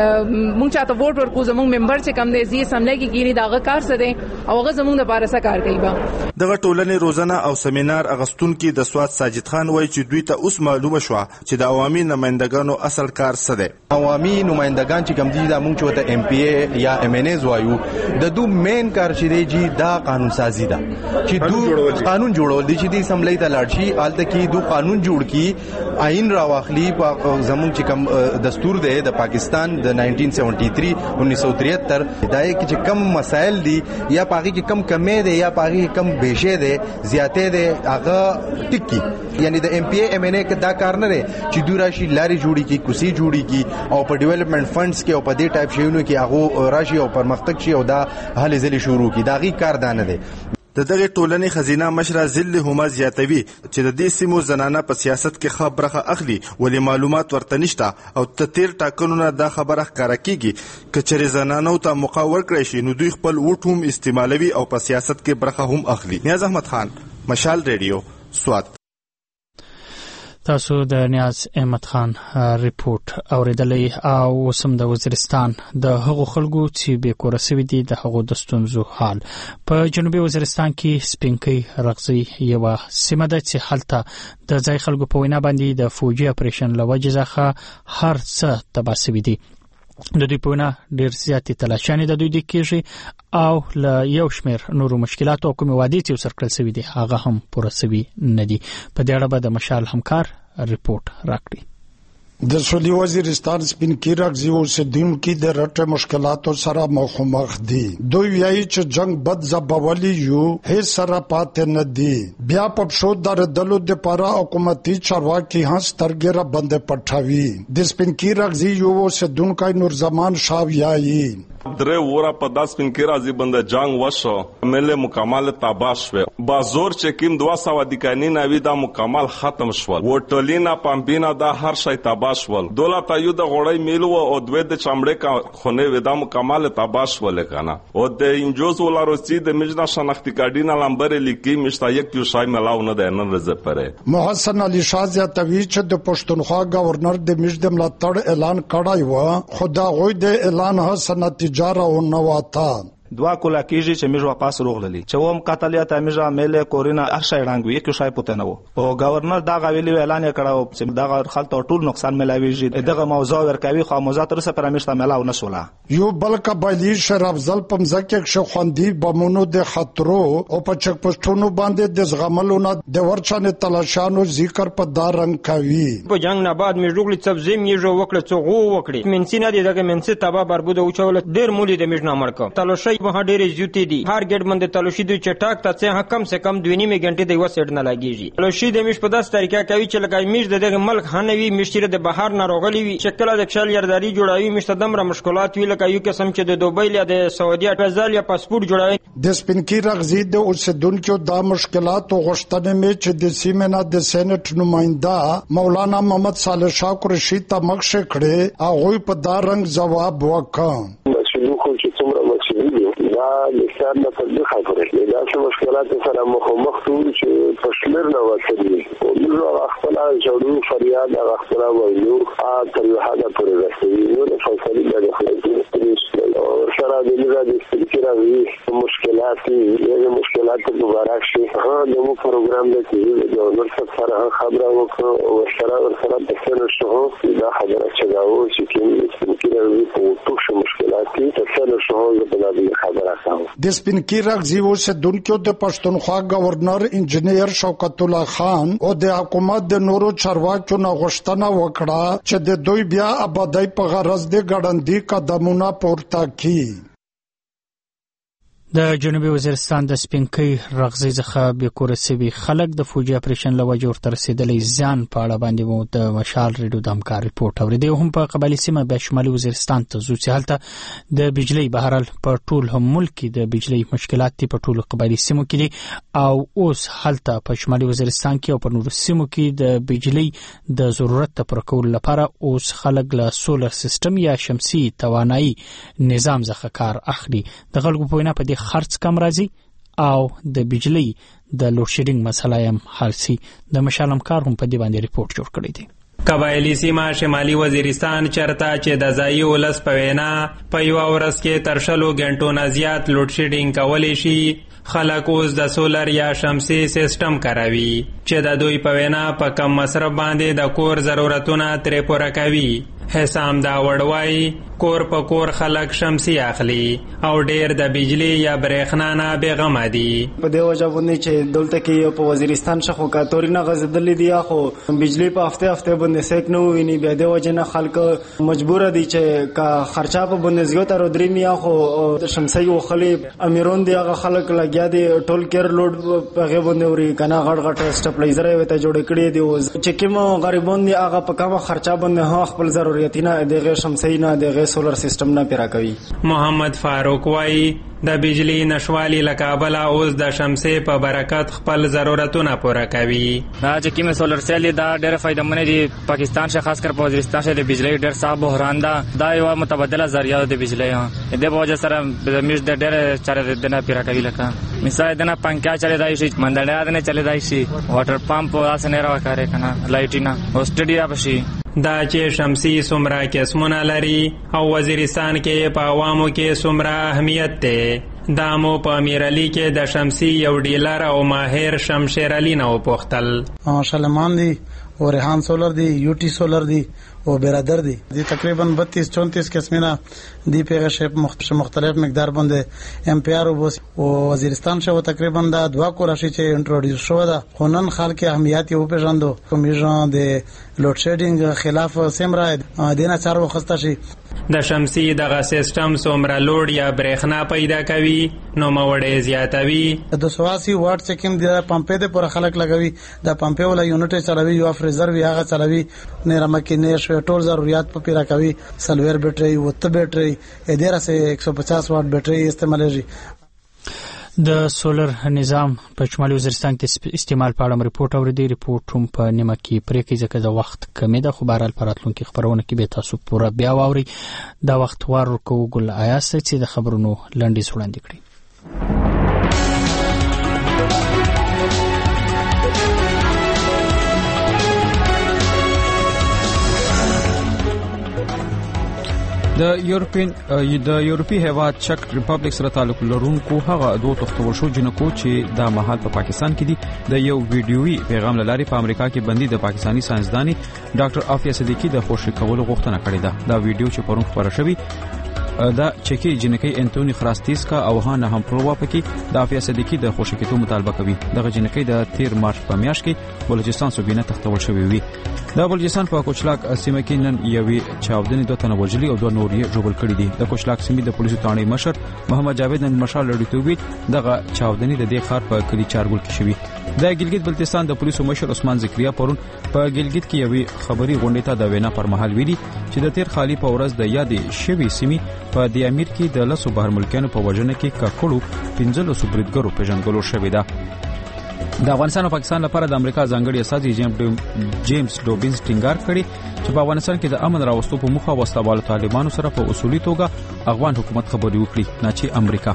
[SPEAKER 18] موږ چاته ووټ ورکو زمونږ ممبر چې کم دي زی سملای کې کینی داغه کار څه دي او هغه زمونږ د بارسه کار کوي با.
[SPEAKER 16] دغه ټولنې روزانه او سیمینار اغستون کې د سواد ساجد خان وایي چې دوی ته اوس معلومه شو چې د عوامي نمائندگانو اصل کار څه دي.
[SPEAKER 19] عوامي نمائندگان چې کم دي دا موږ چوته ایم پی ای یا ایم ان ایز وایو د دو مین کار چې دی جی دا قانون سازی ده چې دو قانون جوړول دي چې د اسمبلی ته لاړ شي آلته کې دو قانون جوړ کی آئین راواخلی په زمون چې کم دستور دی د پاکستان د نائنٹین سیونٹی تھری انیس سو تریہتر دای کې چې کم مسائل دي یا پاګه کې کم کمې دي یا پاګه کې کم بهشه دي زیاتې دي هغه ټکی یعنی د ایم پی ای ایم ان ای کې دا کار نه دی چې دوی راشي لاري جوړي کی کوسي جوړي کی او په ډیولپمنٹ فندز کې او په دې ټایپ شیونو کې هغه راشي او پرمختګ شي او دا هلې ځلې شروع کی دا غي کار دانه دی.
[SPEAKER 16] د دغه ټولنې خزینه مشره ذلی هما زیاتوي چې د دې سیمو زنانه په سیاست کې ښه برخه اخلي ولې معلومات ورته نشته او تیر ټاکنو نه دا خبره ښکاره کیږي کچره زنانو ته موقع ورکړي شي نو دوی خپل ووټ هم استعمالوي او په سیاست کې برخه هم اخلي. نیاز احمد خان مشال ریډیو سواد.
[SPEAKER 1] تاسو د نیاز احمد خان ریپورت اوریدلې او سم د وزیرستان د هغو خلکو چې به کور سوي دي د هغو د ستونزو حال په جنوبي وزیرستان کې سپینکۍ رغزي یو سیمه ده چې حالته د ځای خلکو په وینا باندې د فوجي اپریشن لوجه ځخه هر څه تباسوي دي د دوی په وینا ډېر زیاتې تلاشیانې د دوی د کېږي او له یو شمېر نورو مشکلاتو او کومې وعدې چې ورسره کړل شوي دي هغه هم پوره شوي نه دي. په دې اړه به د مشال همکار ریپورټ راکړي.
[SPEAKER 20] د سویلي وزیرستان سپین کیرغزي اوسیدونکو د رټه مشکلاتو سره مخامخ دي. دوی وایي چې جنگ بد زبولي یو هیڅ سره پات نه دي. بیا په شو در دلو د پاره حکومتي چارواکي هڅه ترګره بند پټاوي. د سپین کیرغزي یو اوسیدونکو نور زمان شاویایي
[SPEAKER 21] درې وره په داس پین کې راځي بند جنگ وشو مله مکمل تباہ شو. بازور چې کیم دوه سو د قانون اوی دا مکمل ختم شو. وټولینا پمپینا دا هر شی تباہ شو. دولت ایو د غړی میلو او دوی د چمړې کا خونه ودا مکمل تباہ شو لکنه. او د انجوز ولا روسي د مجنا شناختی کارډینا لمبر لیکي مشتا یک یو شای ملاو نه ده نن رزه پره.
[SPEAKER 20] محسن علي شاه توی چې د پښتونخوا گورنر د مجد ملاتړ اعلان کړای و. خدا غوي د اعلان حسن تجاره او نواتا
[SPEAKER 22] دوا کولا کیږي چې موږ واپس روغللی چې ووم قتلیات موږ ملي کورینا ارشای رنګ یک شای پته نه وو او گورنر دا غویلی اعلان کړو چې دا خلک ټول نقصان ملاويږي دغه موضوع ورکوي خو موضوع تر څه پرمیشته ملاو نشولا.
[SPEAKER 20] یو بلک بایلی شراب زل پم زکه شخوندی بمونو د خطرو او په چک پښتونو باندې د زغملونه د ورچانه تلاشانو ذکر په دار رنگ کوي.
[SPEAKER 23] په جنگ نه بعد موږ روغلی سبزی میجو وکړه څو غو وکړي منسینه دغه منسه تبا بربود او چول ډیر مولي د میژ نه مړک تلاشي وها ډېرې زیاتې دي. هر ګډ باندې تلاشي دوی چټاک ته څه کم سے کم دوه نیمه غنټې د یو سیټ نه لګیږي. تلاشي د میش په داس طریقه کوي چې لګای میش دغه ملک هنوي مشتری د بهر نه راغلي وي شکل د خپل یارداري جوړاوي مشتدمره مشکلات وی لکه یو قسم چې د دوبۍ یا د سعودي فزال یا پاسپورت جوړاوي.
[SPEAKER 20] د سپین کیرغزي د اوسیدونکو د مشکلاتو غوښتنه می چې د سیمه د سېنات نماینده مولانا محمد صالح شاه قریشي ته مخشه کړي هغه په دار رنگ جواب وکړ.
[SPEAKER 24] شنو چې څومره مسؤلیت دا لسان نه تدبیر خبره دا څه مشکلات سره مخامخ ټول چې پښلر نه وځي او موږ خپل جوړو فریاد خپل وایو ا تر هغه پورې رسېږي نو د فیصله د خلکو او سره د لږه د استفاده مشکلات دي مشکلات دوباره شي هغه د پروګرام د چې د نور سره خبره وکړو او سره سره د څه شو دا خبره چې دا و چې کوم کې په ټول مشکلات ته څه شو د بلادي خبره
[SPEAKER 20] د سپین کیرغزي اوسیدونکو د پښتونخوا گورنر انجنیر شوکت الله خان او د حکومت د نورو چارواکو نه غوښتنه وکړه چې د دوی بیا آبادی په غرض د ګړندې قدمونه پورته کړي.
[SPEAKER 1] د جنوبي وزیرستان د سپینکۍ رغزي څخه به کور سوي خلک د فوجي اپریشن لوجه ورته رسیدلې ځان په اړه باندې مو د مشال ریډیو د همکار ریپورت اوریدو هم په قبایلی سیمه به شمالي وزیرستان ته ځو چې هلته د بجلی بهرال په ټول هم ملک کې د بجلی مشکلات دي په ټول قبایلی سیمو کې دي او اوس هلته په شمالي وزیرستان کې او په نورو سیمو کې د بجلی د ضرورت پر کول لپاره اوس خلک له سولر سیستم یا شمسي توانایي نظام څخه کار اخلي. د خلکو په وینا په خرڅ کم راځي او د بجلی د لوډ شیډینګ مسله هم حل سي. د مشالم کار هم په دې باندې ریپورت جوړ کړی دی.
[SPEAKER 25] قبایلی سیمه شمالي وزیرستان چرته چې د ځایي ولس په وینا په یو ورځ کې تر شلو غنټو نه زیات لوډ شیډینګ کولی شي. خلک اوس د سولر یا شمسي سیستم کاروي چې د دوی په وینا په کم مصرف باندې د کور ضرورتونه ترې پوره کوي. حسام دا وړوي کور په کور خلک شمسي اخلي او ډېر د بجلی یا برېښنا نه بېغمه دي.
[SPEAKER 26] په دې وجه باندې چې دلته کې په وزیرستان شخو کاتوري نه غځېدلې دي خو بجلی په هفته هفته باندې سیک نه ویني بیا دې وجه نه خلک مجبور دي چې کا خرچه په باندې زیاته رو درې میا خو شمسي وخلي امیرون دي هغه خلک لګیا دي ټول کېر لوډ په غو باندې وري کنه غړ غړ سټپلایزر وته جوړ کړی دي چې کوم غریبون دي هغه په کومه خرچه باندې خپل ضرورتونه دغه شمسي نه دغه سولر سیستم نه پیرا کوي.
[SPEAKER 25] محمد فاروق وای د بجلی نشوالي لکابل اوس د شمسي په برکت خپل ضرورتونه پوره کوي.
[SPEAKER 27] دا چې کوم سولر سیل دا ډېر فائدمن دي پاکستان شه خاص کر په وزیرستان شه د بجلی ډېر صاحب بحران دا دا یو متبادله ذریعہ د بجلی د په وجه سره د میش د ډېر چاره دنه پیرا کوي. لکه مثال دنه پنکا چلے دای شي منډړیا دنه چلے دای شي واټر پمپ واسه نه راوکاره کنه لایټینا او سټډیا بشي.
[SPEAKER 25] دا چې شمسي سمرا قسمونه لري او وزیرستان کې په عوامو کې سمرا اهمیت ده. دا مو په امیر علي کې د شمسي یو ډیلر او ماهر شمشیر علي نه وپوښتل.
[SPEAKER 28] شلمان دي او ریحان سولر دي یو ټي سولر دي
[SPEAKER 2] و برادر دي دي تقریبا بتیس چونتیس قسمونه دی پیغه شپ مختلف مقدار باندې ام پی آر او وزیرستان شو تقریبا دا دوا کوراشي چې انټروډیوس شو دا خونن خلک اهمیت یو پیژاندو کمیشن د لوډ شیډینګ خلاف سمرا دینه چار وخسته شي
[SPEAKER 25] د شمسي دغه سیستم څومره لوډ یا برېښنا پیدا کوي نو موړې زیاتوي.
[SPEAKER 2] د سواسی واټ چې کوم د پمپې د پر خلک لګوي د پمپې ولا یونټ چلوي یو فریزر وی هغه چلوي نه رمکینې شو ټول ضرورت په پیرا کوي سلویر بیټري وته بیټري ا دې راسه ایک سو پچاس واټ بیټري استعمالېږي.
[SPEAKER 1] د سولر نظام په شمالي وزیرستان کې استعمال په اړه ریپورت اوریدي. ریپورت هم په نیمه کې پرې کې ځکه د وخت کمی ده، خو بهرحال په راتلونکي خبرونه کې به تاسو پوره بیا واورئ. دا وخت وار ورکوو ګل ایاس چې د خبرونو لنډیز وړاندې کړي.
[SPEAKER 3] د یورپین د یورپی هیواد چک ریپبلیک سره تعلق لرونکو هغه دوه تختول شو جنکو چې د مهال په پاکستان کې دي د یو ویډیويي پیغام لاري په امریکا کې بندي د پاکستانی ساينسداني ډاکټر عافیه صدیقی د خوشی کولو غوښتنه کړې ده. دا ویډیو چې پرون خبره شوی دا چکی جنکی انټونی خراستیس کا او هانه هم پروا پکې د عافیه صدیقی د خوشی کېدو مطالبه کوي. دغه جنکی د تیر مارچ په میاشت کې بلوچستان صوبینه تختول شوی وي. د بلوچستان په کوچلاک سیمه کې نن یوې چاودنې دوه تنه وژلي او دوه نور یې ژوبل کړي دي. د کوچلاک سیمې د پولیسو ټاڼې مشر محمد جاوید نن مشال لړیتوبي دغه چاودنې د دې ښار په کلی چارګل کې شوی. د ګلګت بلتستان د پولیسو مشر عثمان ذکریا پرون په ګلګت کې یوې خبري غونډې ته د وینا پر مهال ویلي چې د تیر خالی په ورځ د یادې شوی سیمې په د امیر کې د لسو بهر ملکانو په وژنه کې کاکړو پنځلو سوبریدګرو پیژنګلو شوی ده. د افغانستان او پاکستان لپاره د امریکا ځانګړي استازي جیمز ډوبینز ټینګار کړي چې په افغانستان کې د امن راوستو په موخه وسلوالو طالبانو سره په اصولي توګه افغان حکومت خبري وکړي نه چې امریکا.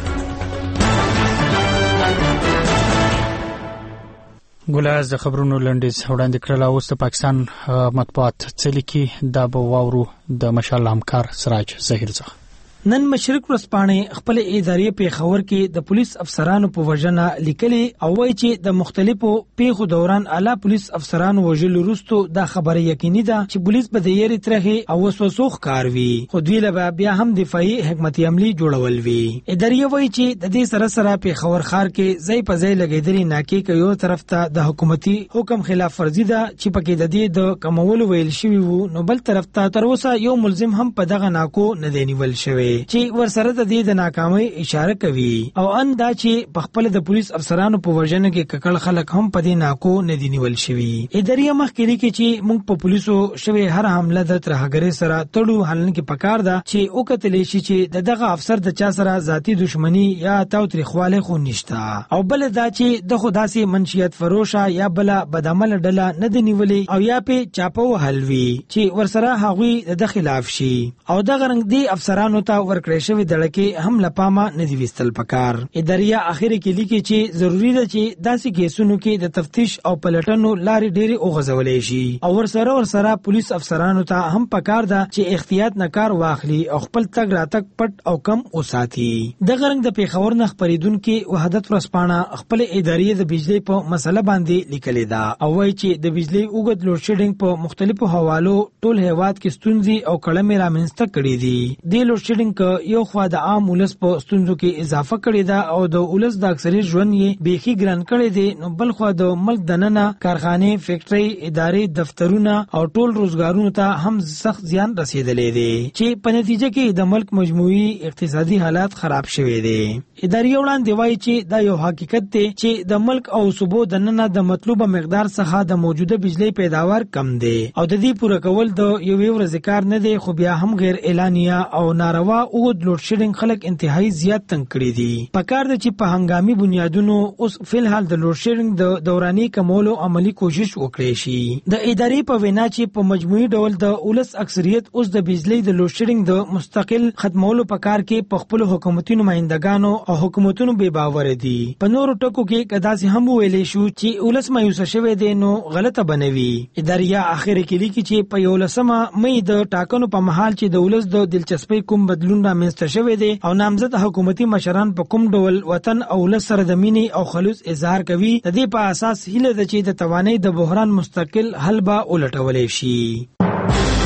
[SPEAKER 1] ګولاز د خبرونو لنډیز وړاندې کړل. اوس د پاکستان مطبوعات څه لیکي دا به واورو د مشال همکار سراج ظهیر څخه.
[SPEAKER 4] نن مشرق ورځپاڼې خپل ادارې په خبر کې د پولیس افسرانو په وژنه لیکلي او وایي چې د مختلفو پیښو دوران اعلی پولیس افسرانو وژلو وروسته دا خبره یقیني ده چې پولیس به د یری ترغه او وسوسو ښکار وي، خو دوی له بیا هم دفاعي حکمت عملی جوړول وي. ادارې وایي چې د دې سره سره په خبر خار کې ځای په ځای لګیدلې ناکي کې یو طرف ته د حکومتي حکم خلاف ورزي ده چې پکې د دې د کمولو ویل شوی وو، نو بل طرف ته تر اوسه یو ملزم هم په دغه ناکو نه دی نیول شوی چې ورسره د دې د ناکامۍ اشاره کوي او ان دا چې په خپل د پولیس افسرانو په وژنه کې ککړ خلک هم په دې ناکو نه دی نیول شوی. ادارې مخکې لیکي چې موږ په پولیسو شوی هر حمله د ترهګرۍ سره تړو حلن کې پکار ده چې او کتل شي چې دغه افسر د چا سره ذاتی دښمنی یا تاوتریخواله خو نشته او بل دا چې د خداسي منشیت فروشه یا بل بدعمل ډله نه دی نیولې او یا په چاپو حلوي چې ورسره هغوی د خلاف شي او دغه رنګ دی افسرانو ته ورکړی شوی دړکه هم لپامه نه دی وستل پکار. اداریا اخر کې لیکي چې ضروری ده چې داسې کیسونو کې د تفتیش او پلټنو لارې ډېری اوغځولې شي او ورسره ورسره پولیس افسرانو ته هم پکار ده چې احتیاط نه کار واخلي او خپل تګ راتګ پټ او کم وساتي. د غرنګ د پیښور نه خبرېدونکو وحدت ورسپانه خپل ادارې د بجلی په مسله باندې لیکلې ده او وایي چې د بجلی اوږد لوډ شیډینګ په مختلفو حوالو ټول هیواد کې ستونزې او کړمې رامنځته کړې دي. د لوډ شیډینګ یو خوا د عام ولس په ستونزو کې اضافه کړې ده او د ولس د اکثریت ژوند یې بیخي ګران کړی دی، نو بل خوا د ملک دننه کارخانه فیکټری ادارې دفترونه او ټول روزګارونو ته هم سخت زیان رسیدلی دی چې په نتیجه کې د ملک مجموعي اقتصادي حالات خراب شوي دي. ادارې وړاندې وایي چې دا یو حقیقت دی چې د ملک او صوبو دننه د مطلوبه مقدار څخه د موجوده بجلی پیداوار کم دی او د دې پوره کول د یوې ورځې کار نه دی، خو بیا هم غیر اعلانیه او ناروا او لوډ شیډینګ خلک انتهایی زیات تنگ کړي دي. پکار د چې په هنګامي بنیادونو اوس فلحال د لوډ شیډینګ د دوراني کمولو عملی کوشش وکړي شي. د ادارې په وینا چې په مجموعي ډول د ولس اکثریت اوس د بجلی د لوډ شیډینګ د مستقل ختمولو پکار کې په خپل حکومتي نمائندګانو او حکومتونو بے باور دي. په نورو ټکو کې کداسې هم ویلې شو چې ولس مایوس شوی دی نو غلطه بنوي. ادارې اخر کې لیکي چې په یولسمه مې د ټاکنو په محل چې د ولس د دلچسپۍ کوم بدلون رامنځته شوی دی او نامزد حکومتي مشران په کوم ډول وطن او ولس سره د مینې او خلوص اظهار کوي، د دې په اساس هیله ده چې د توانۍ د بحران مستقل حل به ولټولی شي.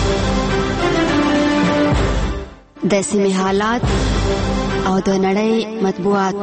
[SPEAKER 5] د سیمې حالات او د نړۍ مطبوعات.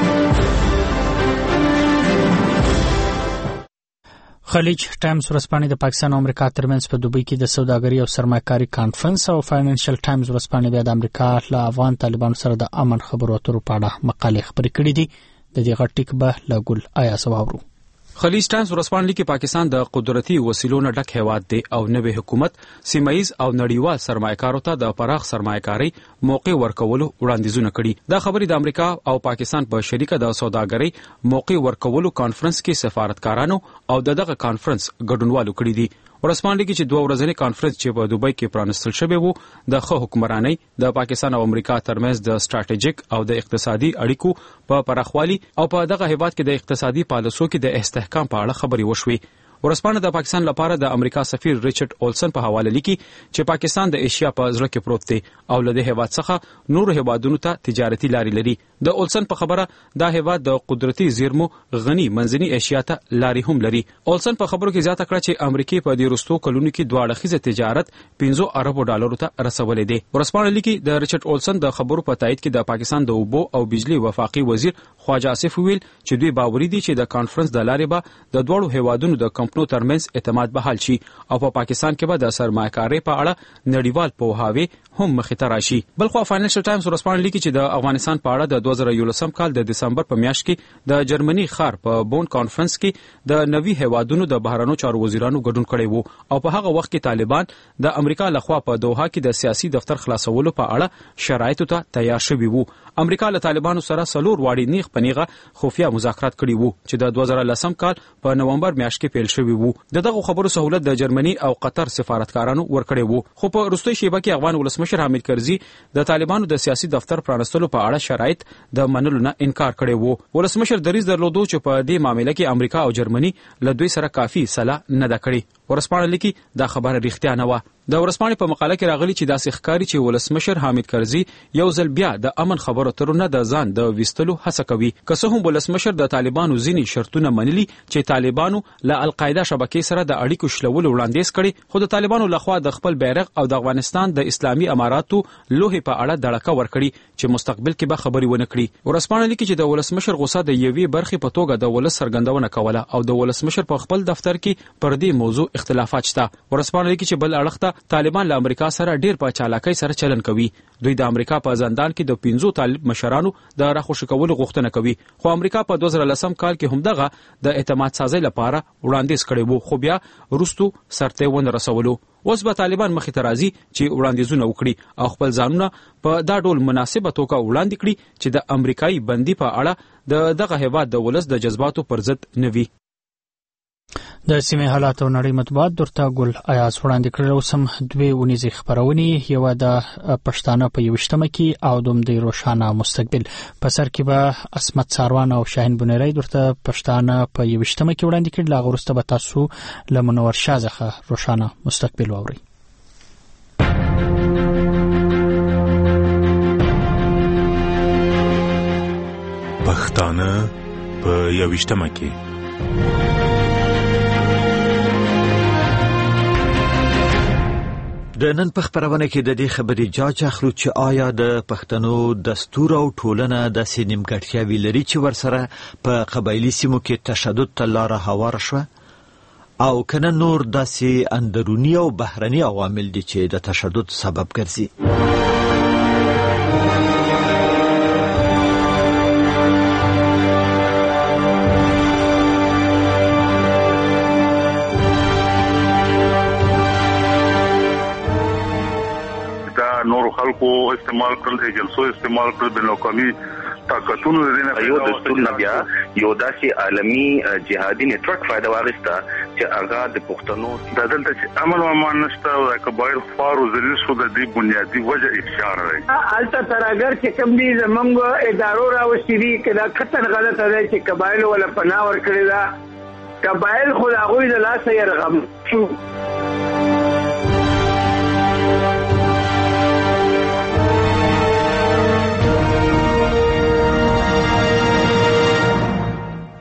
[SPEAKER 1] خلیج ټایمز ورځپاڼه د پاکستان او امریکا ترمنځ په دوبۍ کې د سوداګرۍ او سرمایه‌کاري کانفرنس او فاینانشل ټایمز ورځپاڼه بیا د امریکا له افغان طالبانو سره د امن خبرو اترو په اړه مقالې خبرې کړې دي. د دې غټیک به لګول آیا سواورو.
[SPEAKER 3] خلیج ټایمز ورځپاڼه کې پاکستان د قدرتي وسیلو نه ډک هیواد دی او نوې حکومت سیمایز او نړیوال سرمایه‌کارو ته د پراخ سرمایه‌کاري موقع ورکولو وړاندیزونه کړي. دا خبرې د امریکا او پاکستان په شریکه د سوداګرۍ موقع ورکولو کانفرنس کې سفارتکارانو او دغه کانفرنس ګډونوالو کړي دي. ورځپاڼه کې چې دوه ورځنی کانفرنس چې په دوبۍ کې پرانستل شوی وو د ښه حکمرانۍ د پاکستان او امریکا ترمنځ د سټریټیجیک او د اقتصادي اړیکو په پراخوالي او په دغه هیواد کې د اقتصادي پالیسو کې د استحکام په اړه خبرې وشوي. ورځپاڼه د پاکستان لپاره د امریکا سفیر ریچارډ اولسن په حواله لیکي چې پاکستان د ایشیا په زړه کې پروت دی او له دې هیواد څخه نور هیوادونو ته تجارتي لارې لري. د اولسن په خبره دا هیواد د قدرتي زیرمو غني منځني ایشیا ته لارې هم لري. اولسن په خبرو کې زیاته کړه چې امریکا په دې وروستو کلونو کې دوه اړخیزه تجارت پنځه اربو ډالرو ته رسولې دی. ورځپاڼه لیکي د ریچارډ اولسن د خبرو په تایید کې د پاکستان د اوبو او بجلی وفاقي وزیر خواجه آصف ویل چې دوی باوري دي چې د کانفرنس د لارې به د دوړو هیوادونو د کمپنیو ترمنځ اعتماد بحال شي او په پاکستان کې به د سرمایه‌کارۍ په اړه نړیوال پوهاوی هم مخې ته راشي. بلخو فاینانشل ټایمز ورځپاڼه لیکي چې د افغانستان په اړه د دوه زره یولسم کال د دسمبر په میاشت کې د جرمني ښار په بون کانفرنس کې د نوي هیوادونو د بهرانو چارو وزیرانو ګډون کړی وو او په هغه وخت کې طالبان د امریکا لخوا په دوحه کې د سیاسي دفتر خلاصولو په اړه شرایطو ته تیار شوي وو. امریکا له طالبانو سره څلور واړه نیغ پنیغه خفیه مذاکرات کړي وو چې د دوه زره لسم کال په نومبر میاشت کې پیل شوي وو. دغه خبرو سہولت د جرمني او قطر سفارتکارانو ورکړي وو. خو په وروستي شیبه کې افغان ولسمشر حامد کرزي د طالبانو د سیاسي دفتر پرانستلو په اړه شرایط د منلو نه انکار کړی وو. ولسمشر دریځ درلودو چې په دې معاملې کې امریکا او جرمني له دوی سره کافي صلاح نه ده کړې. ورځپاڼه لیکي دا خبره رښتیا نه وه. د ورځپاڼې په مقاله کې راغلي چې داسې ښکاري چې ولسمشر حامد کرزي یو ځل بیا د امن خبرو اترو نه د ځان د ویستلو هڅه کوي. که څه هم ولسمشر د طالبانو ځینې شرطونه منلي چې طالبانو له القاعده شبکې سره د اړیکو شلولو وړاندیز کړي، خو د طالبانو لخوا د خپل بیرغ او د افغانستان د اسلامي اماراتو لوحې په اړه دړکه ورکړي چې مستقبل کې به خبرې ونه کړي. ورځپاڼه لیکي چې د ولسمشر غوسه د یوې برخې په توګه د ولس څرګندونه کوله او د ولسمشر په خپل دفتر کې پر دې موضوع اختلافات شته. ورځپاڼه لیکي چې بل اړخ ته طالبان له امریکا سره ډیر په چالاکۍ سره چلن کوي. دوی د امریکا په زندان کې د پنځو طالب مشرانو د راخوشي کولو غوښتنه کوي، خو امریکا په دوه زره لسم کال کې هم دغه د اعتماد سازۍ لپاره وړاندیز کړی وو، خو بیا وروستو سرته ونه رسولو. اوس به طالبان مخې ته راځي چې وړاندیزونه وکړي او خپل ځانونه په دا ډول مناسبه توګه وړاندې کړي چې د امریکایي بندي په اړه د دغه هیواد د ولس د جذباتو پر ضد نه وي.
[SPEAKER 1] د سیمې حالات او نړۍ مطبوعات درته ګل ایاز وړاندې کړل. اوس هم دوې ونیزې خبرونې، یوه د پښتانه په یوشتمه کې او دوم د روښانه مستقبل. په سر کې به عصمت ساروان او شاهین بنيري درته پښتانه په یوشتمه کې وړاندې کړل. هغه وروسته به تاسو له منور شاه څخه روښانه مستقبل واورئ.
[SPEAKER 6] پښتانه په یوشتمه کې
[SPEAKER 7] د نن په خبرونه کې د دې خبرې جاج اخلو چې آیا د پښتنو دستور او ټولنه د سینمګټیاوی لري چې ورسره په قبایلی سیمو کې تشدد ته لار هوار شوه او کنه نور داسې اندرونی او بهرنی عوامل دي چې د تشدد سبب ګرځي.
[SPEAKER 8] نور خلکو استعمال کړل، جلسو استعمال کړل، د نوکامي طاقتونو د
[SPEAKER 9] یو دستور نه بیا یو داسې عالمي جهادي نتورک فائدہ واغسته چې هغه د پښتنو
[SPEAKER 8] د دلته چې امن او امان نشته او د قبایل خوار او ذلیل شو د دې بنیادی وجه اشاره دی.
[SPEAKER 10] البته ترګر چې کوم دي زمونږ ادارو راوستي کدا کتن غلطه ده چې قبایل ولا پناه ورکړي دا قبایل خو هغه د لاسه يرغم شو.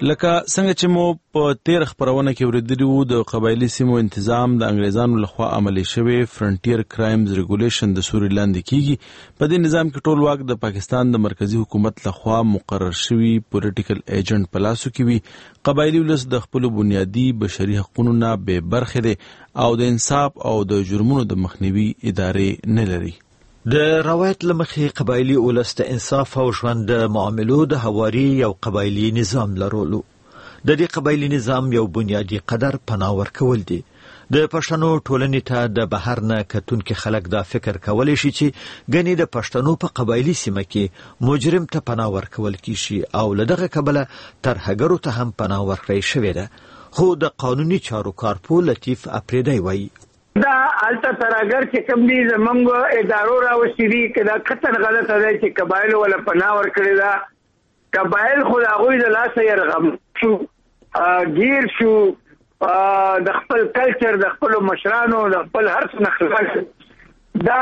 [SPEAKER 11] لکه څنګه چې مو په تیر خبرونه کې ورېدلی وو د قبایلي سیمو انتظام د انګریزانو لخوا عملي شوی فرنټیر کرایمز ریګولیشن د سوري لاندې کیږي. په دې نظام کې ټول واک د پاکستان د مرکزی حکومت لخوا مقرر شوی پولیټیکل ایجنټ په لاسو کې وي. قبایلي ولس د خپل بنیادی بشري حقوقو نه بې برخې دي او د انصاف او د جرمونو د مخنیوي ادارې نه لري.
[SPEAKER 7] د روایت لمخې قبایلی ولس د انصاف او ژوند د معاملو د هواري یو قبایلی نظام لرلو. د دې قبایلی نظام یو بنیادی قدر پناه ورکول دي. د پښتنو ټولنې ته د بهر نه کتونکي خلک دا فکر کولی شي چې ګنې د پښتنو په قبایلی سیمه کې مجرم ته پناه ورکول کیږي او له دغه کبله ترهګرو ته هم پناه ورکړی شوې ده. خو د قانوني چارو کارپو لطیف اپریدی وایي
[SPEAKER 10] دا الته ترهګر چې کوم دي زمونږ ادارو راوستي دي که دا قطعا غلطه ده چې قبایلو ولا پناه ورکړې ده. قبایل خو د هغوی د لاسه یرغم شو، ګیر شو، د خپل کلچر، د خپلو مشرانو، د خپل هر څه نه خلاص. دا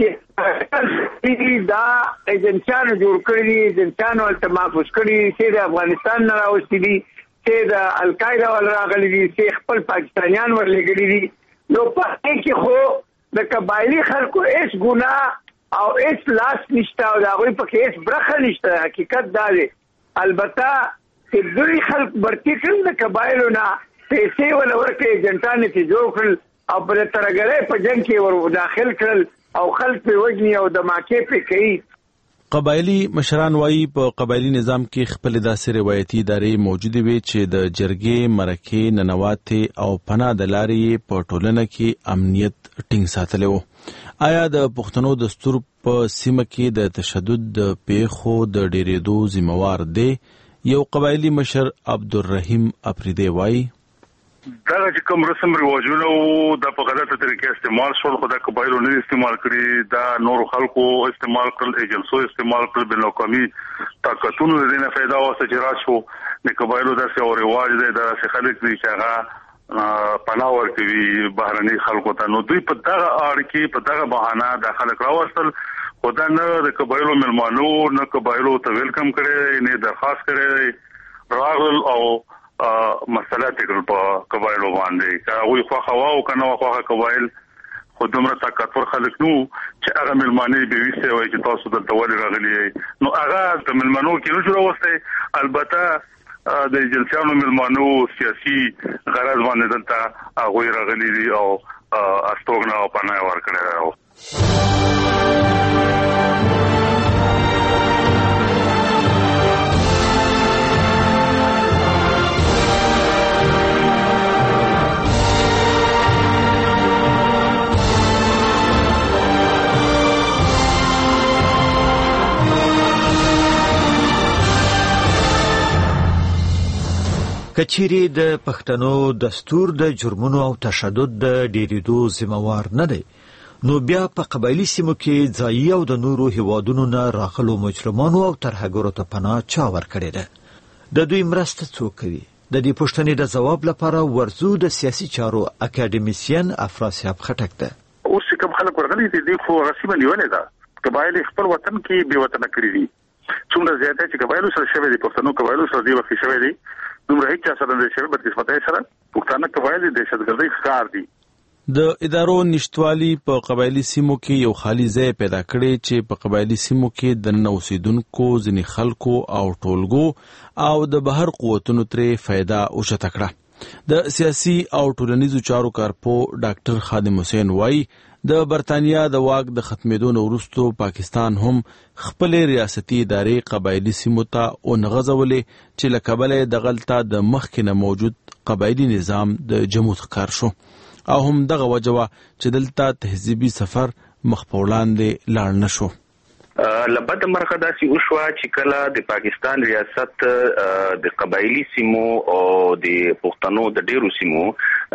[SPEAKER 10] چې دا ایجنسیانو جوړ کړي دي، ایجنسیانو هلته محفوظ کړي دي چې د افغانستان نه راوستي دي، چې د القاعده ول راغلي دي، چې خپل پاکستانیان ورلېږلي دي. نو په دې کې خو د قبایلی خلکو هیڅ ګناه او هیڅ لاس نشته او د هغوی پکې هیڅ برخه نشته. حقیقت دا دی البته چې دوی خلک برتي کړل د قبایلو نه، پیسې ولا ورکړې، ایجنټان یې جوړ کړل او په ترهګرۍ په جنګ کې ور داخل کړل او خلک پرې وژني او د ماکې پرې کوي.
[SPEAKER 11] قبایلی مشران وایي په قبایلی نظام کې خپل داسې روایتي ادارې موجودې وي چې د جرګې، مرکې، ننواتې او پناه د لارې په ټولنه کې امنیت ټینګ ساتلی و. آیا د پښتنو دستور په سیمه کې د تشدد د پیښو د ډېرېدو ذمہوار دی؟ یو قبایلی مشر عبدالرحیم اپریدی وایي
[SPEAKER 8] دا چې کوم رسم رواجونه او د په غلطه طریقې استعمال شول، خو د قبایلو نه استعمال کړي، دا نور خلکو استعمال کړل، ایجنسو استعمال کړل، بین الاقوامي طاقتونو د دې نه فایده واخیسته چې راشو د قبایلو داسې یو رواج دی، داسې خلک دي چې هغه پناه ورکوي بهرني خلکو ته. نو دوی په دغه اړ کې په دغه بهانه د خلک راوستل، خو دا نه د قبایلو مېلمانو نه قبایلو ته ویلکم کړی، نه درخواست کړی، راغلل او مسله تکل په قبایلو باندې که هغوی خوښه وه او که نه وه خوښه قبایل، خو دومره طاقتور خلک نو چې هغه مېلمانې بې ویستی وایي چې تاسو دلته ولې راغلي یئ. نو هغه د مېلمنو کې نه شو راوستی. البته د ایجنسیانو مېلمانو سیاسي غرض باندې دلته هغوی راغلي دي او استوګنه او پناه یې ورکړې ده.
[SPEAKER 7] کچيري د پښتنو دستور د جرمونو او تشدد د ډیریدو ذمہوار نه دی، نو بیا په قبایلی سیمو کې ځایي او د نورو هیوادونو نه راغلو مجرمانو او ترهګرو ته پناه چا ورکړې ده؟ د دوی مرسته څوک کوي؟ د دې پوښتنې د ځواب لپاره ورزو د سیاسي چارو اکاډمیسین افراسیاب خټک ده.
[SPEAKER 8] اوس چې کوم خلک ورغلي دي دوی خو غصیبه نیولې ده، قبایل خپل وطن کې بې وطنه کړي دي. څومره زیاته چې قبایلو سره شوی دي، پښتنو قبایلو سره دی وخت شوی دی، دومره هیڅ چا سره نه شوی، بدقسمتۍ سره پښتانه قبایل د دهشتګردۍ ښکار دي.
[SPEAKER 11] د ادارو نشټوالي په قبایلی سیمو کې یو خالی ځای پیدا کړی چې په قبایلی سیمو کې د نن اوسیدونکو ځینې خلکو او ټولګو او د بهر قوتونو ترې فایده اوچته کړه. د سیاسي او ټولنیزو چارو کارپو ډاکټر خادم حسین وایي د برتانیا د واک د ختمېدو نه وروسته پاکستان هم خپلې ریاستي ادارې قبایلي سیمو ته ونغځولې چې له کبله یې دغلته د مخکې نه موجود قبایلي نظام د جمود ښکار شو او هم دغه وجه وه چې دلته تهذیبي سفر مخ په وړاندې لاړ نه شو.
[SPEAKER 9] لبد مرخه داسې وشوه چې کله د پاکستان ریاست د قبایلی سیمو او د پښتنو د ډیرو سیمو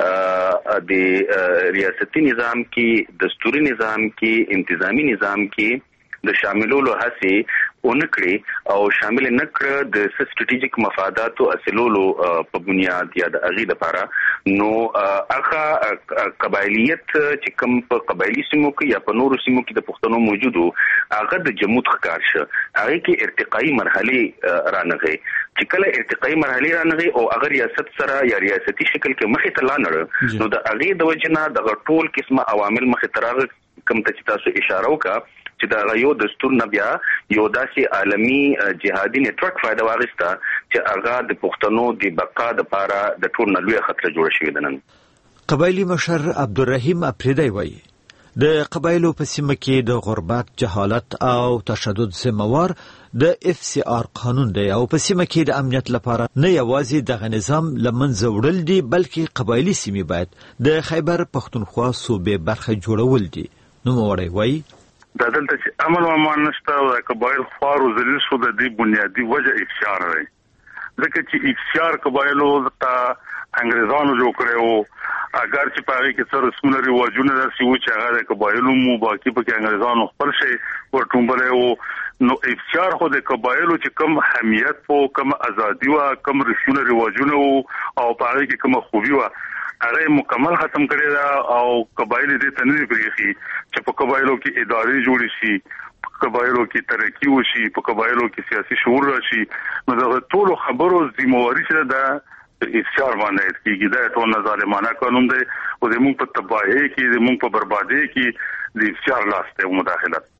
[SPEAKER 9] د ریاستي نظام کې، دستوري نظام کې، انتظامی نظام کې د شاملولو هڅې اونکړي او شامل نکړه د سټریټیجیک مفاداتو اصلولو په بنیاد یا د اغي د لپاره نو هغه قبایلیت چې کوم په قبایلی سیمو کې یا په نورو سیمو کې د پښتنو موجودو هغه د جمود ښکار شه هغه کې ارتقایي مرحله رانغی چې کله ارتقایي مرحله رانغی او اگر ریاست سره یا ریاستي شکل کې مخې ته لاندړ نو د اغي د وجنه د ټول قسمه عوامل مخې ته راغ کوم ته چې تاسو اشاره وکړه چې دا یو دستور نه بیا یو داسې عالمي جهادي نتورک فائدہ واغستا چې هغه د پښتنو د بقا د لپاره د ټول نلوي خطر جوړ شوی دنن.
[SPEAKER 7] قبایلی مشر عبدالرحیم اپریدی وایي د قبایلو په سیمه کې د غربت، جهالت او تشدد ذمہوار د اف سی آر قانون دی او په سیمه کې د امنیت لپاره نه یوازې دغه نظام لمنځه وړل دي بلکې قبایلی سیمې باید د خیبر پښتونخوا صوبې برخه جوړول دي. نو موړی وایي
[SPEAKER 8] دا دلته چې امن او امان نشته او قبایل خوار او ذلیل شو د دې بنیادی وجه افشار دی ځکه چې افشار قبایلو ته انګریزانو جوړ کړو اگر چې پاره کې سره رسمونه رواجونه داسې و چې هغه د قبایلو مو باقي په کې انګریزانو خپل شي ورټومبره نو افشار خو د قبایلو چې کم حمیت او کم ازادي او کم رسمونه رواجونه او پاره کې کم خوبي و هغه مکمل ختم کړی دا او قبایل دې تنوي پریخي چې په قبایلو کې ادارې جوړې شي په قبایلو کې ترقی وشي په قبایلو کې سیاسي شعور راشي نو دا ټول خبرو ذمہواری چې دا افشار باندې کېږي دا ټول ظالمانه قانون دی او زموږ په تباہی کې زموږ په بربادي کې د افشار لاس ته مداخلت.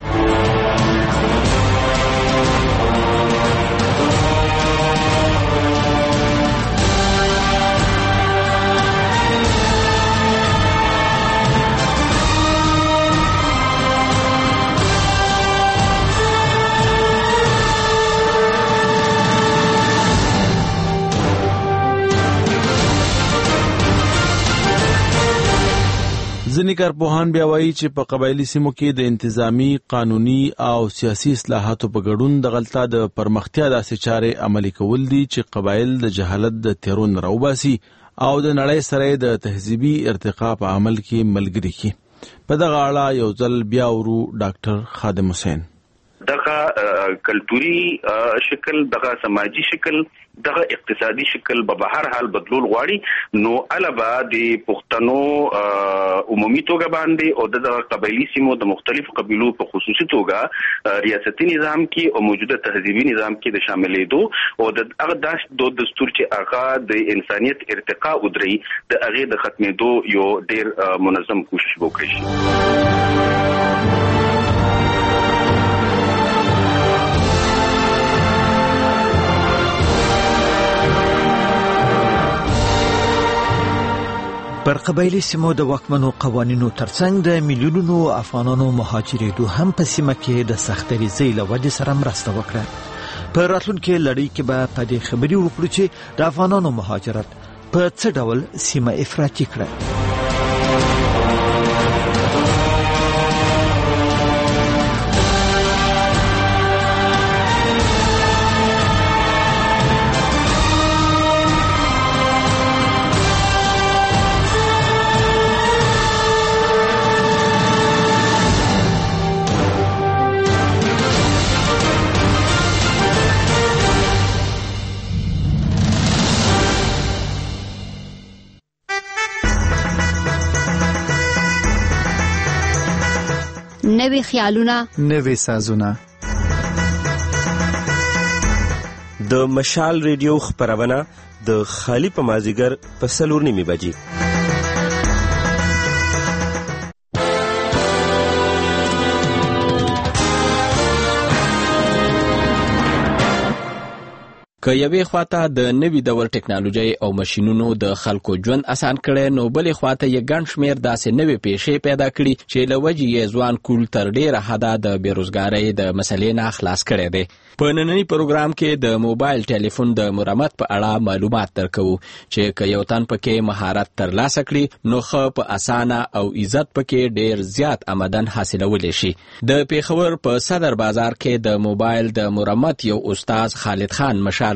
[SPEAKER 11] ځینې کارپوهان بیا وایي چې په قبایلی سیمو کې د انتظامی، قانوني او سیاسي اصلاحاتو په ګډون د غلطه د پرمختیا داسې چارې عملي کول دي چې قبایل د جهالت د تیرو نه راوباسي او د نړۍ سره د تهذیبي ارتقا په عمل کې ملګري کړي. په دغه اړه یو ځل بیا ورو ډاکټر خادم حسین
[SPEAKER 9] دغه کلتوري شکل دغه سماجی شکل دغه اقتصادي شکل به بهر حال بدلول غواړي نو علاوه د پښتنو عمومي توګه باندې او د قبایلی سیمو د مختلفو قبیلو په خصوصي توګه ریاستي نظام کې او موجوده تهذیبي نظام کې د شاملېدو او د هغه داش د دستور چې هغه د انسانيت ارتقا ودري د هغه د ختمېدو یو ډېر منظم کوشش وکړي شي.
[SPEAKER 7] پر قبایلی سیمو د واکمنو قوانینو ترڅنګ د میلیونونو افغانانو مهاجرېدو هم په سیمه کې د سختريزۍ له وجې سره مرسته وکړه. په راتلونکي لړۍ کې به په دې خبرې وکړو چې د افغانانو مهاجرت په څه ډول سیمه افراطي کړه.
[SPEAKER 5] نوې خیالونه،
[SPEAKER 12] نوې سازونه.
[SPEAKER 13] د مشال ریډیو خبرونه د خالی په مازیګر په څلور نیمې بجې.
[SPEAKER 14] که یوې خواته د نوي ډول ټکنالوژي او ماشينونو د خلکو ژوند اسان کړي نو بلې خواته یې ګڼ شمېر داسې نوې پیښې پیدا کړي چې له وجې یې ځوان کول تر ډېره حده د بیروزګارۍ د مسلې نه خلاص کړی دی. په نننی پروګرام کې د موبایل ټلیفون د مرمت په اړه معلومات درکوو چې که یو تن پکې مهارت ترلاسه کړي نو ښه په اسانه او عزت پکې ډېر زیات آمدن حاصلولی شي. د پیښور په صدر بازار کې د موبایل د مرمت یو استاد خالد خان مشال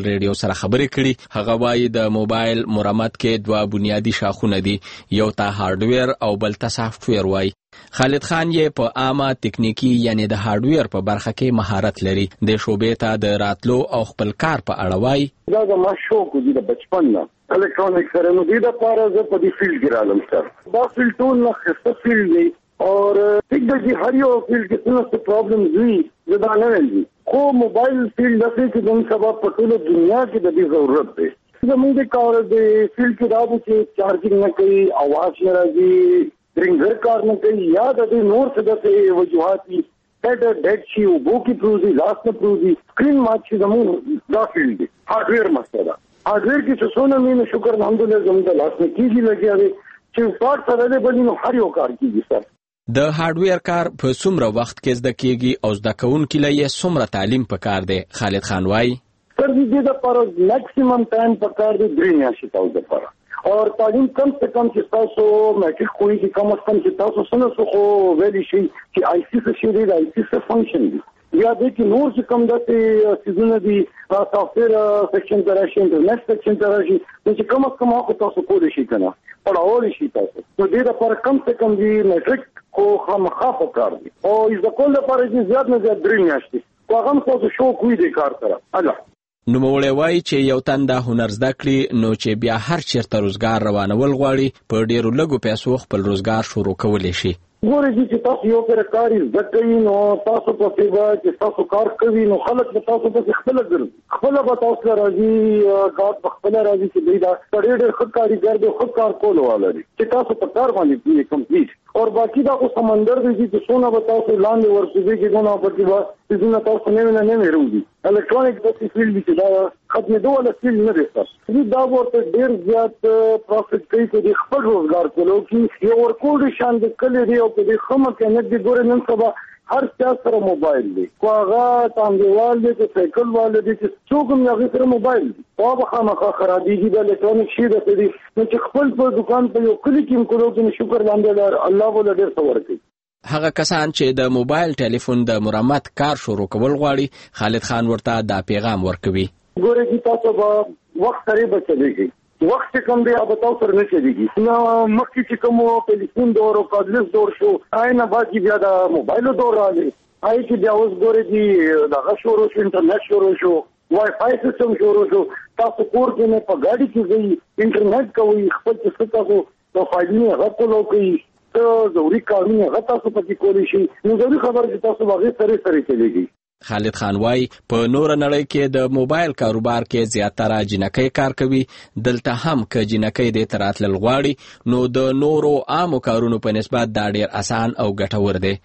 [SPEAKER 14] مشال ریډیو سره خبرې کړي. هغه وایي د موبایل مرمت کې دوه بنیادی شاخونه دي، یو ته هارډویر او بل ته سافټویر وایي. خالد خان یې په عامه تکنیکی یعنی د هارډویر په برخه کې مهارت لري. د شوبې ته د راتلو او خپل کار په اړه وایي.
[SPEAKER 24] دا د ما شوق دی د بچپن نه الکترونیک سره نو دی د پاره زه په دې فیلډ کې رالم سر. دا فیلډ ټول نه خسته فیلډ دی او ټیک دی هر یو فیلډ کې څه پرابلمز وي زدا نه وي. خو موبایل فیلډ د څه کې د سبب په ټول دنیا کې د دې ضرورت دی. زموږ د کار د فیلډ کې راځي چې چارجینګ نه کوي، आवाज نه راځي، ډرینګر کار نه کوي، یا د دې نور څه د وجوهات دي ډېر ډېر شي او بو کې پروزي لاس نه پروزي سکرین ماچ زموږ دا فیلډ دی. هارډویر مسله هارډویر کې څه څونه مين شکر الحمدلله زموږ د لاس نه کیږي لګیا دی چې پارت سره دې بلی نو هر یو کار کیږي سر.
[SPEAKER 14] د هارډویر کار په څومره وخت کې زده کیږي او زده کوونکي له یې څومره تعلیم پکار دی؟ خالد خان وایي
[SPEAKER 24] سر دې د پر میکسیمم ټایم پکار دی درې میاشتې تاسو لپاره और تعلیم کم से कम چې تاسو میټریک کوی چې کم از کم چې تاسو سره څه خو ویلی شي چې آی سی څه شي دی، آی سی څه فنکشن دی، یا د کې نور چې کم داسې سیزونه دي سافټویر سیکشن ته راشي، انټرنیټ سیکشن ته راشي، چې کم از کم هغه تاسو کولی شي کنه پړاولی شي تاسو. نو دې لپاره کم سے کم دی میټریک خو خامخا پکار دی او د کول لپاره چې زیات نه زیات درې میاشتې خو هغه تاسو شوق وي د کار سره. اجازه
[SPEAKER 14] نوموړی وایي چې یو تن دا هنر زده کړي نو چې بیا هر چیرته روزګار روانول غواړي په ډیرو لږو پیسو خپل روزګار شروع کولی شي.
[SPEAKER 24] ګورې چې تاسو یو پر کار زده کوي نو تاسو په سیوا چې تاسو کار کوي نو خلک به تاسو په خپل ګرځي خپل به تاسو راځي کار په خپل راځي چې دوی دا ډېر ډېر ښه کاریګر دی، ښه کار کول ولري چې تاسو په کار باندې دی کمپلیټ اور باقی دا خو سمندر دی چې څونه به تاسو لاندې ورسېږي چې ګونه په دې واسطه چې تاسو نه نه نه وروږي. الکترونیک د فیلډ چې دا ختمېدو ولا فیلډ نه دی سر. دا ورته ډېر زیات پروفیټ کوي چې خپل روزګار کولو کې یو ورکول شان د کلی دی او په دې خمه کې نه دی ګورې نن سبا هر چا سره موبایل دی، خو هغه تانګیوال دی چې سایکل والے دی چې څوک هم هغه سره موبایل دی او به خامخا خرابېږي د الکترونیک شي د دې نو چې خپل په دکان په یو کلی کې کولو کې شکر لاندې الله ولا ډېر څه ورکړي.
[SPEAKER 14] هغه کسان چې د موبایل ټلیفون د مرمت کار شروع کول غواړي خالد خان ورته دا پیغام ورکوي.
[SPEAKER 24] ګورې چې تاسو به وخت سره بچلېږي، وخت کم دی अब تاسو سره نه چلیږي. نو مخکې چې کوم ټلیفون دور او کارډلیس دور شو آینه بعد بیا د موبایل دور راغی، آی چې بیا اوس ګورې چې دغه شروع شو، انټرنیټ شروع شو، وای فای سیستم شروع شو، تاسو کور کې نه په ګاډي کې ځئ انټرنیټ کوئ، خپل څه تاسو په فایلونه غوښتلو کوي ته ضروري کارونه غته تاسو پکې کولی شي. نو ضروري خبر چې تاسو واغې سره سره چلیږي.
[SPEAKER 14] خالد خان وای په نور نړۍ کې د موبایل کاروبار کې زیاتره جنکۍ کار کوي، دلته هم که جنکۍ د تراتل غواړي نو د نورو عامو کارونو په نسبت دا ډیر آسان او ګټور دی.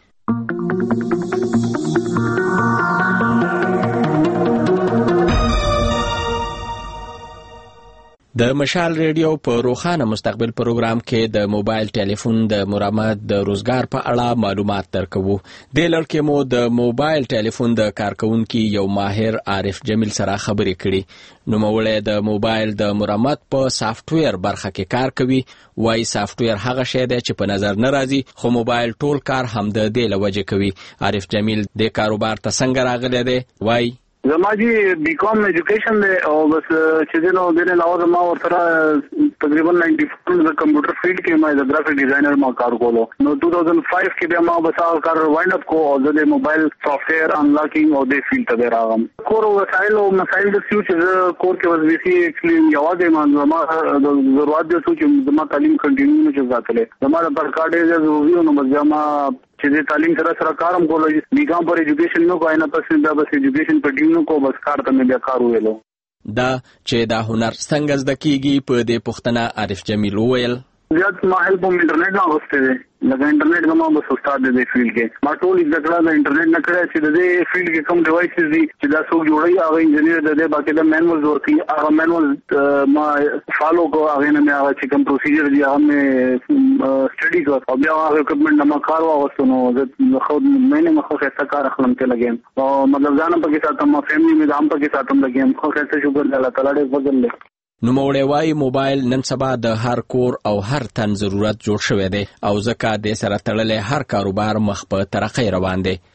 [SPEAKER 14] د مشال ریډیو په روخانه مستقبل پروګرام کې د موبایل ټلیفون د مرمت د روزګار په اړه معلومات درکوو. د لړکې مو د موبایل ټلیفون د کارکونکي یو ماهر عارف جمیل سره خبرې کړي. نوموړی د موبایل د مرمت په سافټویر برخه کې کار کوي. وایي سافټویر هغه شی دی چې په نظر نه راځي خو موبایل ټول کار هم د دې له وجې کوي. عارف جمیل د کاروبار ته څنګه راغلی دی؟ وایي
[SPEAKER 8] زما جی بی کام ایجوکیشن دی او بس چې دینو دینه علاوه ما ورته تقریبا نائنٹی فور د کمپیوټر فیلډ کې ما د گرافیک ډیزاینر ما کار کولو. نو دو ہزار فائیو کې بیا ما بس هغه کار وایند اپ کو او د موبایل سافټویر انلاکینګ او د فیلډ ته راغم. کور وسایل او مسایل د سیو چې کور کې وز بیسي اکچولی یوازې ما ما د ضرورت د سوچ ما تعلیم کنټینیو نه چلاتله زما د پرکاډه ضروري نو بس ما چې د تعلیم سره سره کارم کولای بی کام پر ایجوکیشن نو کوي نه پس دا بس ایجوکیشن په ټیم نو کو بس کار ته مې بیا کار ویلو.
[SPEAKER 14] دا چې دا هنر څنګه زده کیږي په دې پوښتنه عارف جمیل وویل.
[SPEAKER 8] زیات ما هیلپ هم انټرنیټ نه غوښته دي لکه انټرنیټ کومه بس استاد دې فیلډ کې ما ټول ذکر د انټرنیټ نه کړی چې د دې فیلډ کې کوم ډیوایسز دي چې دا څو جوړي هغه انجنیر د دې باقي د مینوال ورکي هغه مینوال ما فالو کو هغه نه هغه چې کوم پروسیجر دی هغه مې سټڈی کو او بیا هغه اکوپمنټ ما کار واغستو نو زه خو مې نه مخه څه کار خپل کې لګیم او مطلب ځان په کې ساتم ما فیملی مې ځان په کې ساتم لګیم خو څه شکر الله تعالی دې فضل له.
[SPEAKER 14] نوموړی وایي موبایل نن سبا د هر کور او هر تن ضرورت جوړ شوی دی او ځکه د سره تړلې هر کاروبار مخ په ترقۍ روان دی.
[SPEAKER 8] نو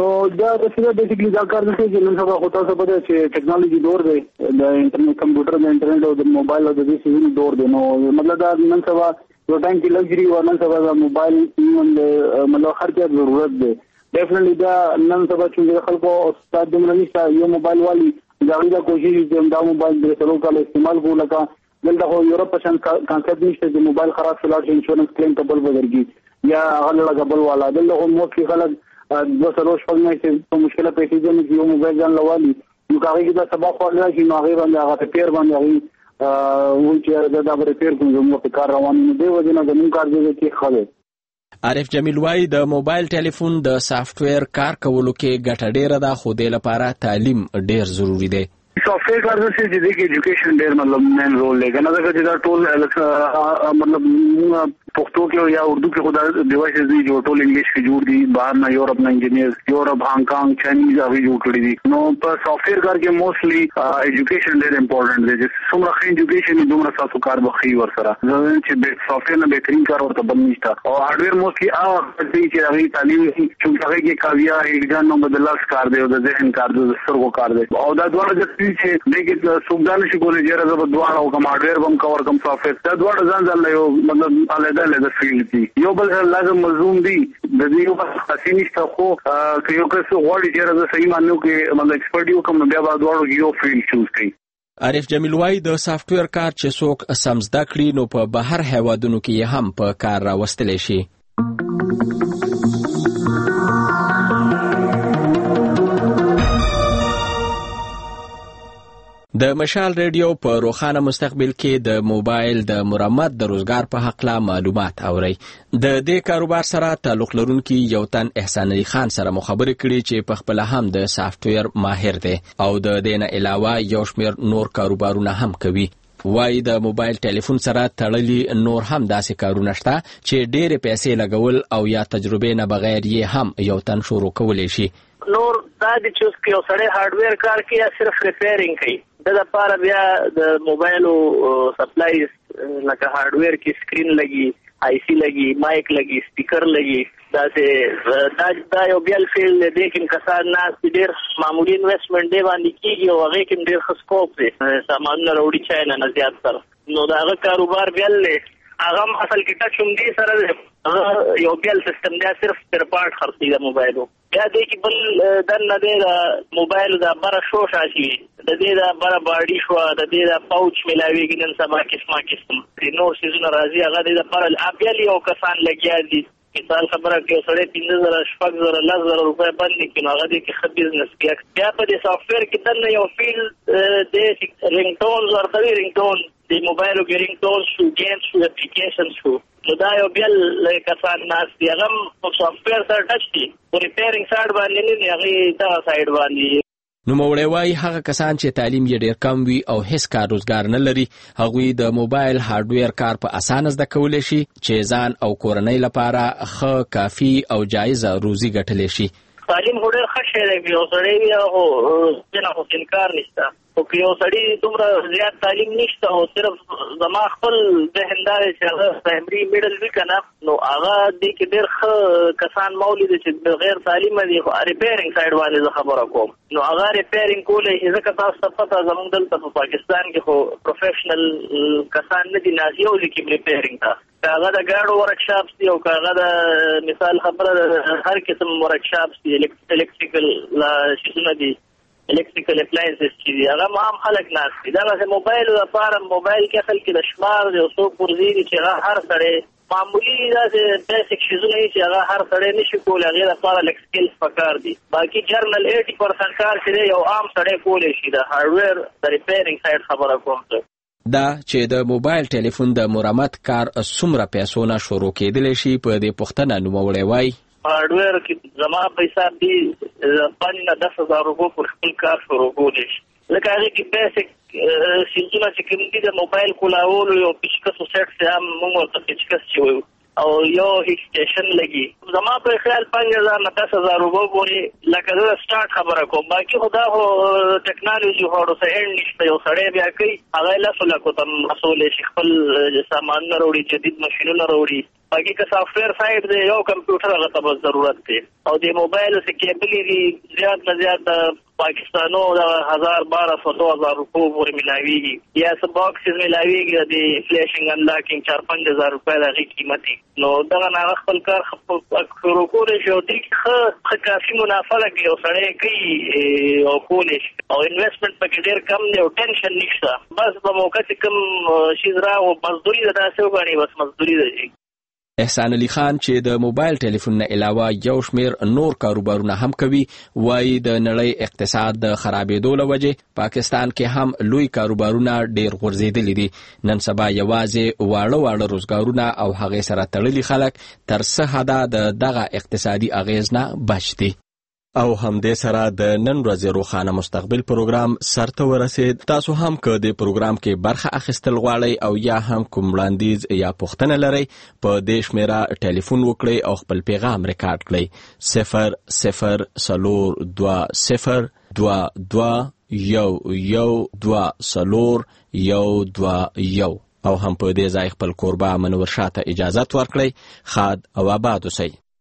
[SPEAKER 12] نو دا د څه بیسیکلی دا کار دی چې نن سبا خو تاسو په دې چې ټیکنالوژي دور دی د انټرنیټ کمپیوټر د انټرنیټ او د موبایل او د دې سیزن دور دی نو مطلب دا نن سبا یو ټایم کې لګري او نن سبا د موبایل مطلب هر څه ضرورت دی ډیفینټلی دا نن سبا چې خلکو استاد دمر نشته یو موبایل والی دا غوډه کوشش چې دا موبایل د سلو کال استعمال کوو لکه دلته خو یورپ پشن کانسپټ نشته چې موبایل خراب شول چې انشورنس کلیم کبل بدرګي یا هغه لګبل والا دلته خو مو کې خلک د سلو شپږ نه چې مشکله پیښې دي چې یو موبایل ځان لوالي نو هغه کې دا سبا خو راځي نو هغه باندې هغه پیر باندې هغه و چې دا د پیر کوم په کار روان دي وځي نه د نوم کار دی چې خاله
[SPEAKER 14] عارف جمیل وای د موبایل ټلیفون د سافټویر کار کولو کې ګټه ډیره ده خو د لپاره تعلیم ډیر ضروری دی
[SPEAKER 12] سافټویر کار څه چې د ایجوکیشن ډیر مطلب مین رول لري کنه دا چې دا ټول مطلب پښتو کې یا اردو کې خدای ډیوایسز دي جو ټول انګلیش کې جوړ دي بهر نه یورپ نه انجینیر یورپ هانګ کانګ چاینیز هغه جوړ کړی دي نو په سافټویر کار کې موستلی ایجوکیشن ډیر امپورټنٹ دی چې څومره ښه ایجوکیشن دومره تاسو کار بخي ور سره چې د سافټویر نه بهترین کار ورته بل نشته او هارډویر موستلی هغه چې هغه تعلیم چې هغه کې کاویا هیګان نو بدلاس کار دی او د ذهن کار دی د سترګو کار دی او دا ډول د چې دغه سوګدان شي کولای چې راځي دوه او کوم هارډویر بم کور کوم سافټویر دا دوه ځان ځان له یو مطلب علیحده له فیلډ دي یو بل لازم ملزوم دي د دې یو خاصی نشته خو که یو کس غواړي چې راځي صحیح مانو کې مطلب ایکسپرټ یو کوم بیا به دوه یو فیلډ چوز کړي
[SPEAKER 14] عارف جمیل وای د سافټویر کار چې څوک سم زده کړي نو په بهر هیوادونو کې هم په کار راوستل شي د مشال ریډیو په روخانه مستقبل کې د موبایل د مرمت د روزګار په حق لا معلومات اوري د دې کاروبار سره تعلق لرونکي یو تن احسان علي خان سره مخابره کړي چې په خپل هم د سافټویر ماهر دی او د دې نه علاوه یو شمېر نور کاروبارونه هم کوي وای د موبایل ټلیفون سره تړلي نور هم داسې کارونه شته چې ډېرې پیسې لګول او یا تجربې نه بغیر یې هم یو تن شروع کولی شي
[SPEAKER 15] نور دا د چوز کې یو سړی هارډویر کار کوي یا صرف ریپیرینګ کوي د لپاره بیا د موبایل او سپلایز لکه هارډویر کې سکرین لګي آی سی لګي مایک لګي سپیکر لګي دا چې دا دا یو بیل فیلډ دی چې کسان ناس ډېر معمولی انویسټمنټ دی باندې کیږي او هغه کې ډېر ښه سکوپ دی سامانونه راوړي چای نه زیات سره نو دا هغه کاروبار بیل دی هغه اصل کې ټچ هم دی سره یو بیل سیستم دی صرف پر پارت خرڅي د موبایلو بیا دې کې بل دن نه دی د موبایل د بره شو شاشي د دې د بره باډي شو د دې د پاوچ ملاويږي نن سبا قسمه قسم نور سيزونه راځي هغه د لپاره اپیل یو کسان لګیا دي مثال خبره کې سړی پنځه زره شپږ زره لس زره روپۍ باندې کې هغه دې کې ښه بزنس کوي بیا په دې سافټویر کې دنه یو فیل د رینګ ټونز ورته وي رینګ ټون د موبایلو کې رینګ ټون شو ګیم شو اپلیکیشن شو نو دا یو بیل کسان ناس دی هغه په سافټویر سره ټچ دي په ریپیرینګ سایډ باندې نه هغه دا سایډ باندې
[SPEAKER 14] نو موړی وای هغه کسان چې تعلیم یې ډیر کم وي او هیڅ کار روزګار نه لري هغوی د موبایل هارډویر کار په اسانه زده کولی شي چې ځان او کورنۍ لپاره ښه کافي او جایزه روزي ګټلی شي
[SPEAKER 15] تعلیم ډېر ښه شی دی یو سړی وي او ځنه خو انکار نشته او که یو سړی دومره زیات تعلیم نشته او صرف زما خپل ذهن دا دی چې هغه پرایمري میډل وي که نه نو هغه دې کې ډېر ښه کسان ما ولیده چې بغیر تعلیمه دي خو ریپیرینګ سایډ باندې زه خبره کوم نو هغه ریپیرینګ کولی شي ځکه تاسو ته پته زموږ دلته په پاکستان کې خو پروفیشنل کسان نه دي نازي او لیکي ریپیرینګ ته که هغه د ګاډو ورکشاپس دي او که هغه د مثال خبره هر قسم ورکشاپس دي الکتریکل شیزونه دي الکتریکل اپلاینسز چې دي هغه عام خلک ناست دي دغسې موبایلو لپاره موبایل کې اصل کې د شمار د یو څو پرزې دي چې هغه هر سړی معمولي داسې بیسک شیزونه دي چې هغه هر سړی نشي کولی هغې لپاره لږ سکلز پکار دي باقي جرنل ایټي پرسنټ کار چې دی یو عام سړی کولی شي د هارډویر د ریپیرینګ سایډ خبره کوم
[SPEAKER 14] دا چې د موبایل ټلیفون د مرمت کار څومره پیسو نه شروع کېدلی شي په دې پوښتنه نوموړی وایي
[SPEAKER 15] هارډویر کې زما په حساب دي پنځه نه دس هزار روپۍ پر خپل کار شروع کولی شي لکه هغې کې بیسک سیزونه چې کوم دي د موبایل کولاولو یو پیچکسو سیټ چې هم موږ ورته پیچکس چې وایو او یو ایکسټیشن لګي زما په خیال پنځه هزار نه دس هزار روپۍ پورې لکه زه سټارټ خبره کوم باقي خو دا خو ټیکنالوژي خو ورسره اینډ نشته یو سړی بیا کوي هغه لسو لکو ته مسؤلی شي خپل سامانونه راوړي جدید ماشینونه راوړي باقي که سافټویر سایډ دی یو کمپیوټر هغه ته ضرورت دی او د موبایل سره کیبل دی زیات نه زیات پاکستانو د هزار بارہ سو دو ہزار روپو پورې ملاویږي یا څه باکسز ملاویږي د فلیشنګ ان لاکینګ چار پنځه هزار روپۍ د قیمت نو دا نه خپل کار شروع کول شي او د ښه کافي منافع لګي او سړی کوي او کول شي او انویسټمنټ پکې ډېر کم دی او ټینشن نشته بس په موقع کې کوم شي راو مزدوري ده داسې وګڼي بس مزدوري ده.
[SPEAKER 14] احسان علي خان چې د موبایل ټلیفون نه علاوه یو شمیر نور کاروبارونه هم کوي وایي د نړۍ اقتصاد د خرابېدو له وجې پاکستان کې هم لوی کاروبارونه ډېر غورځېدلي دي. نن سبا یوازې واړه واړه روزګارونه او هغې سره تړلي خلک تر څه حده د دغه اقتصادي اغېز نه بچ دي. او همدې سره د نن ورځې روښانه مستقبل پروګرام سرته ورسید. تاسو هم که د پروګرام کې برخه اخیستل غواړئ او یا هم کوم وړاندیز یا پوښتنه لرئ په دې شمیره ټلیفون وکړئ او خپل پیغام ریکارډ کړئ صفر صفر څلور دوه صفر دوه دوه یو یو دوه څلور یو دوه یو او هم په دې ځای خپل کوربه منور شاه ته اجازت ورکړئ. ښاد او آباد اوسئ.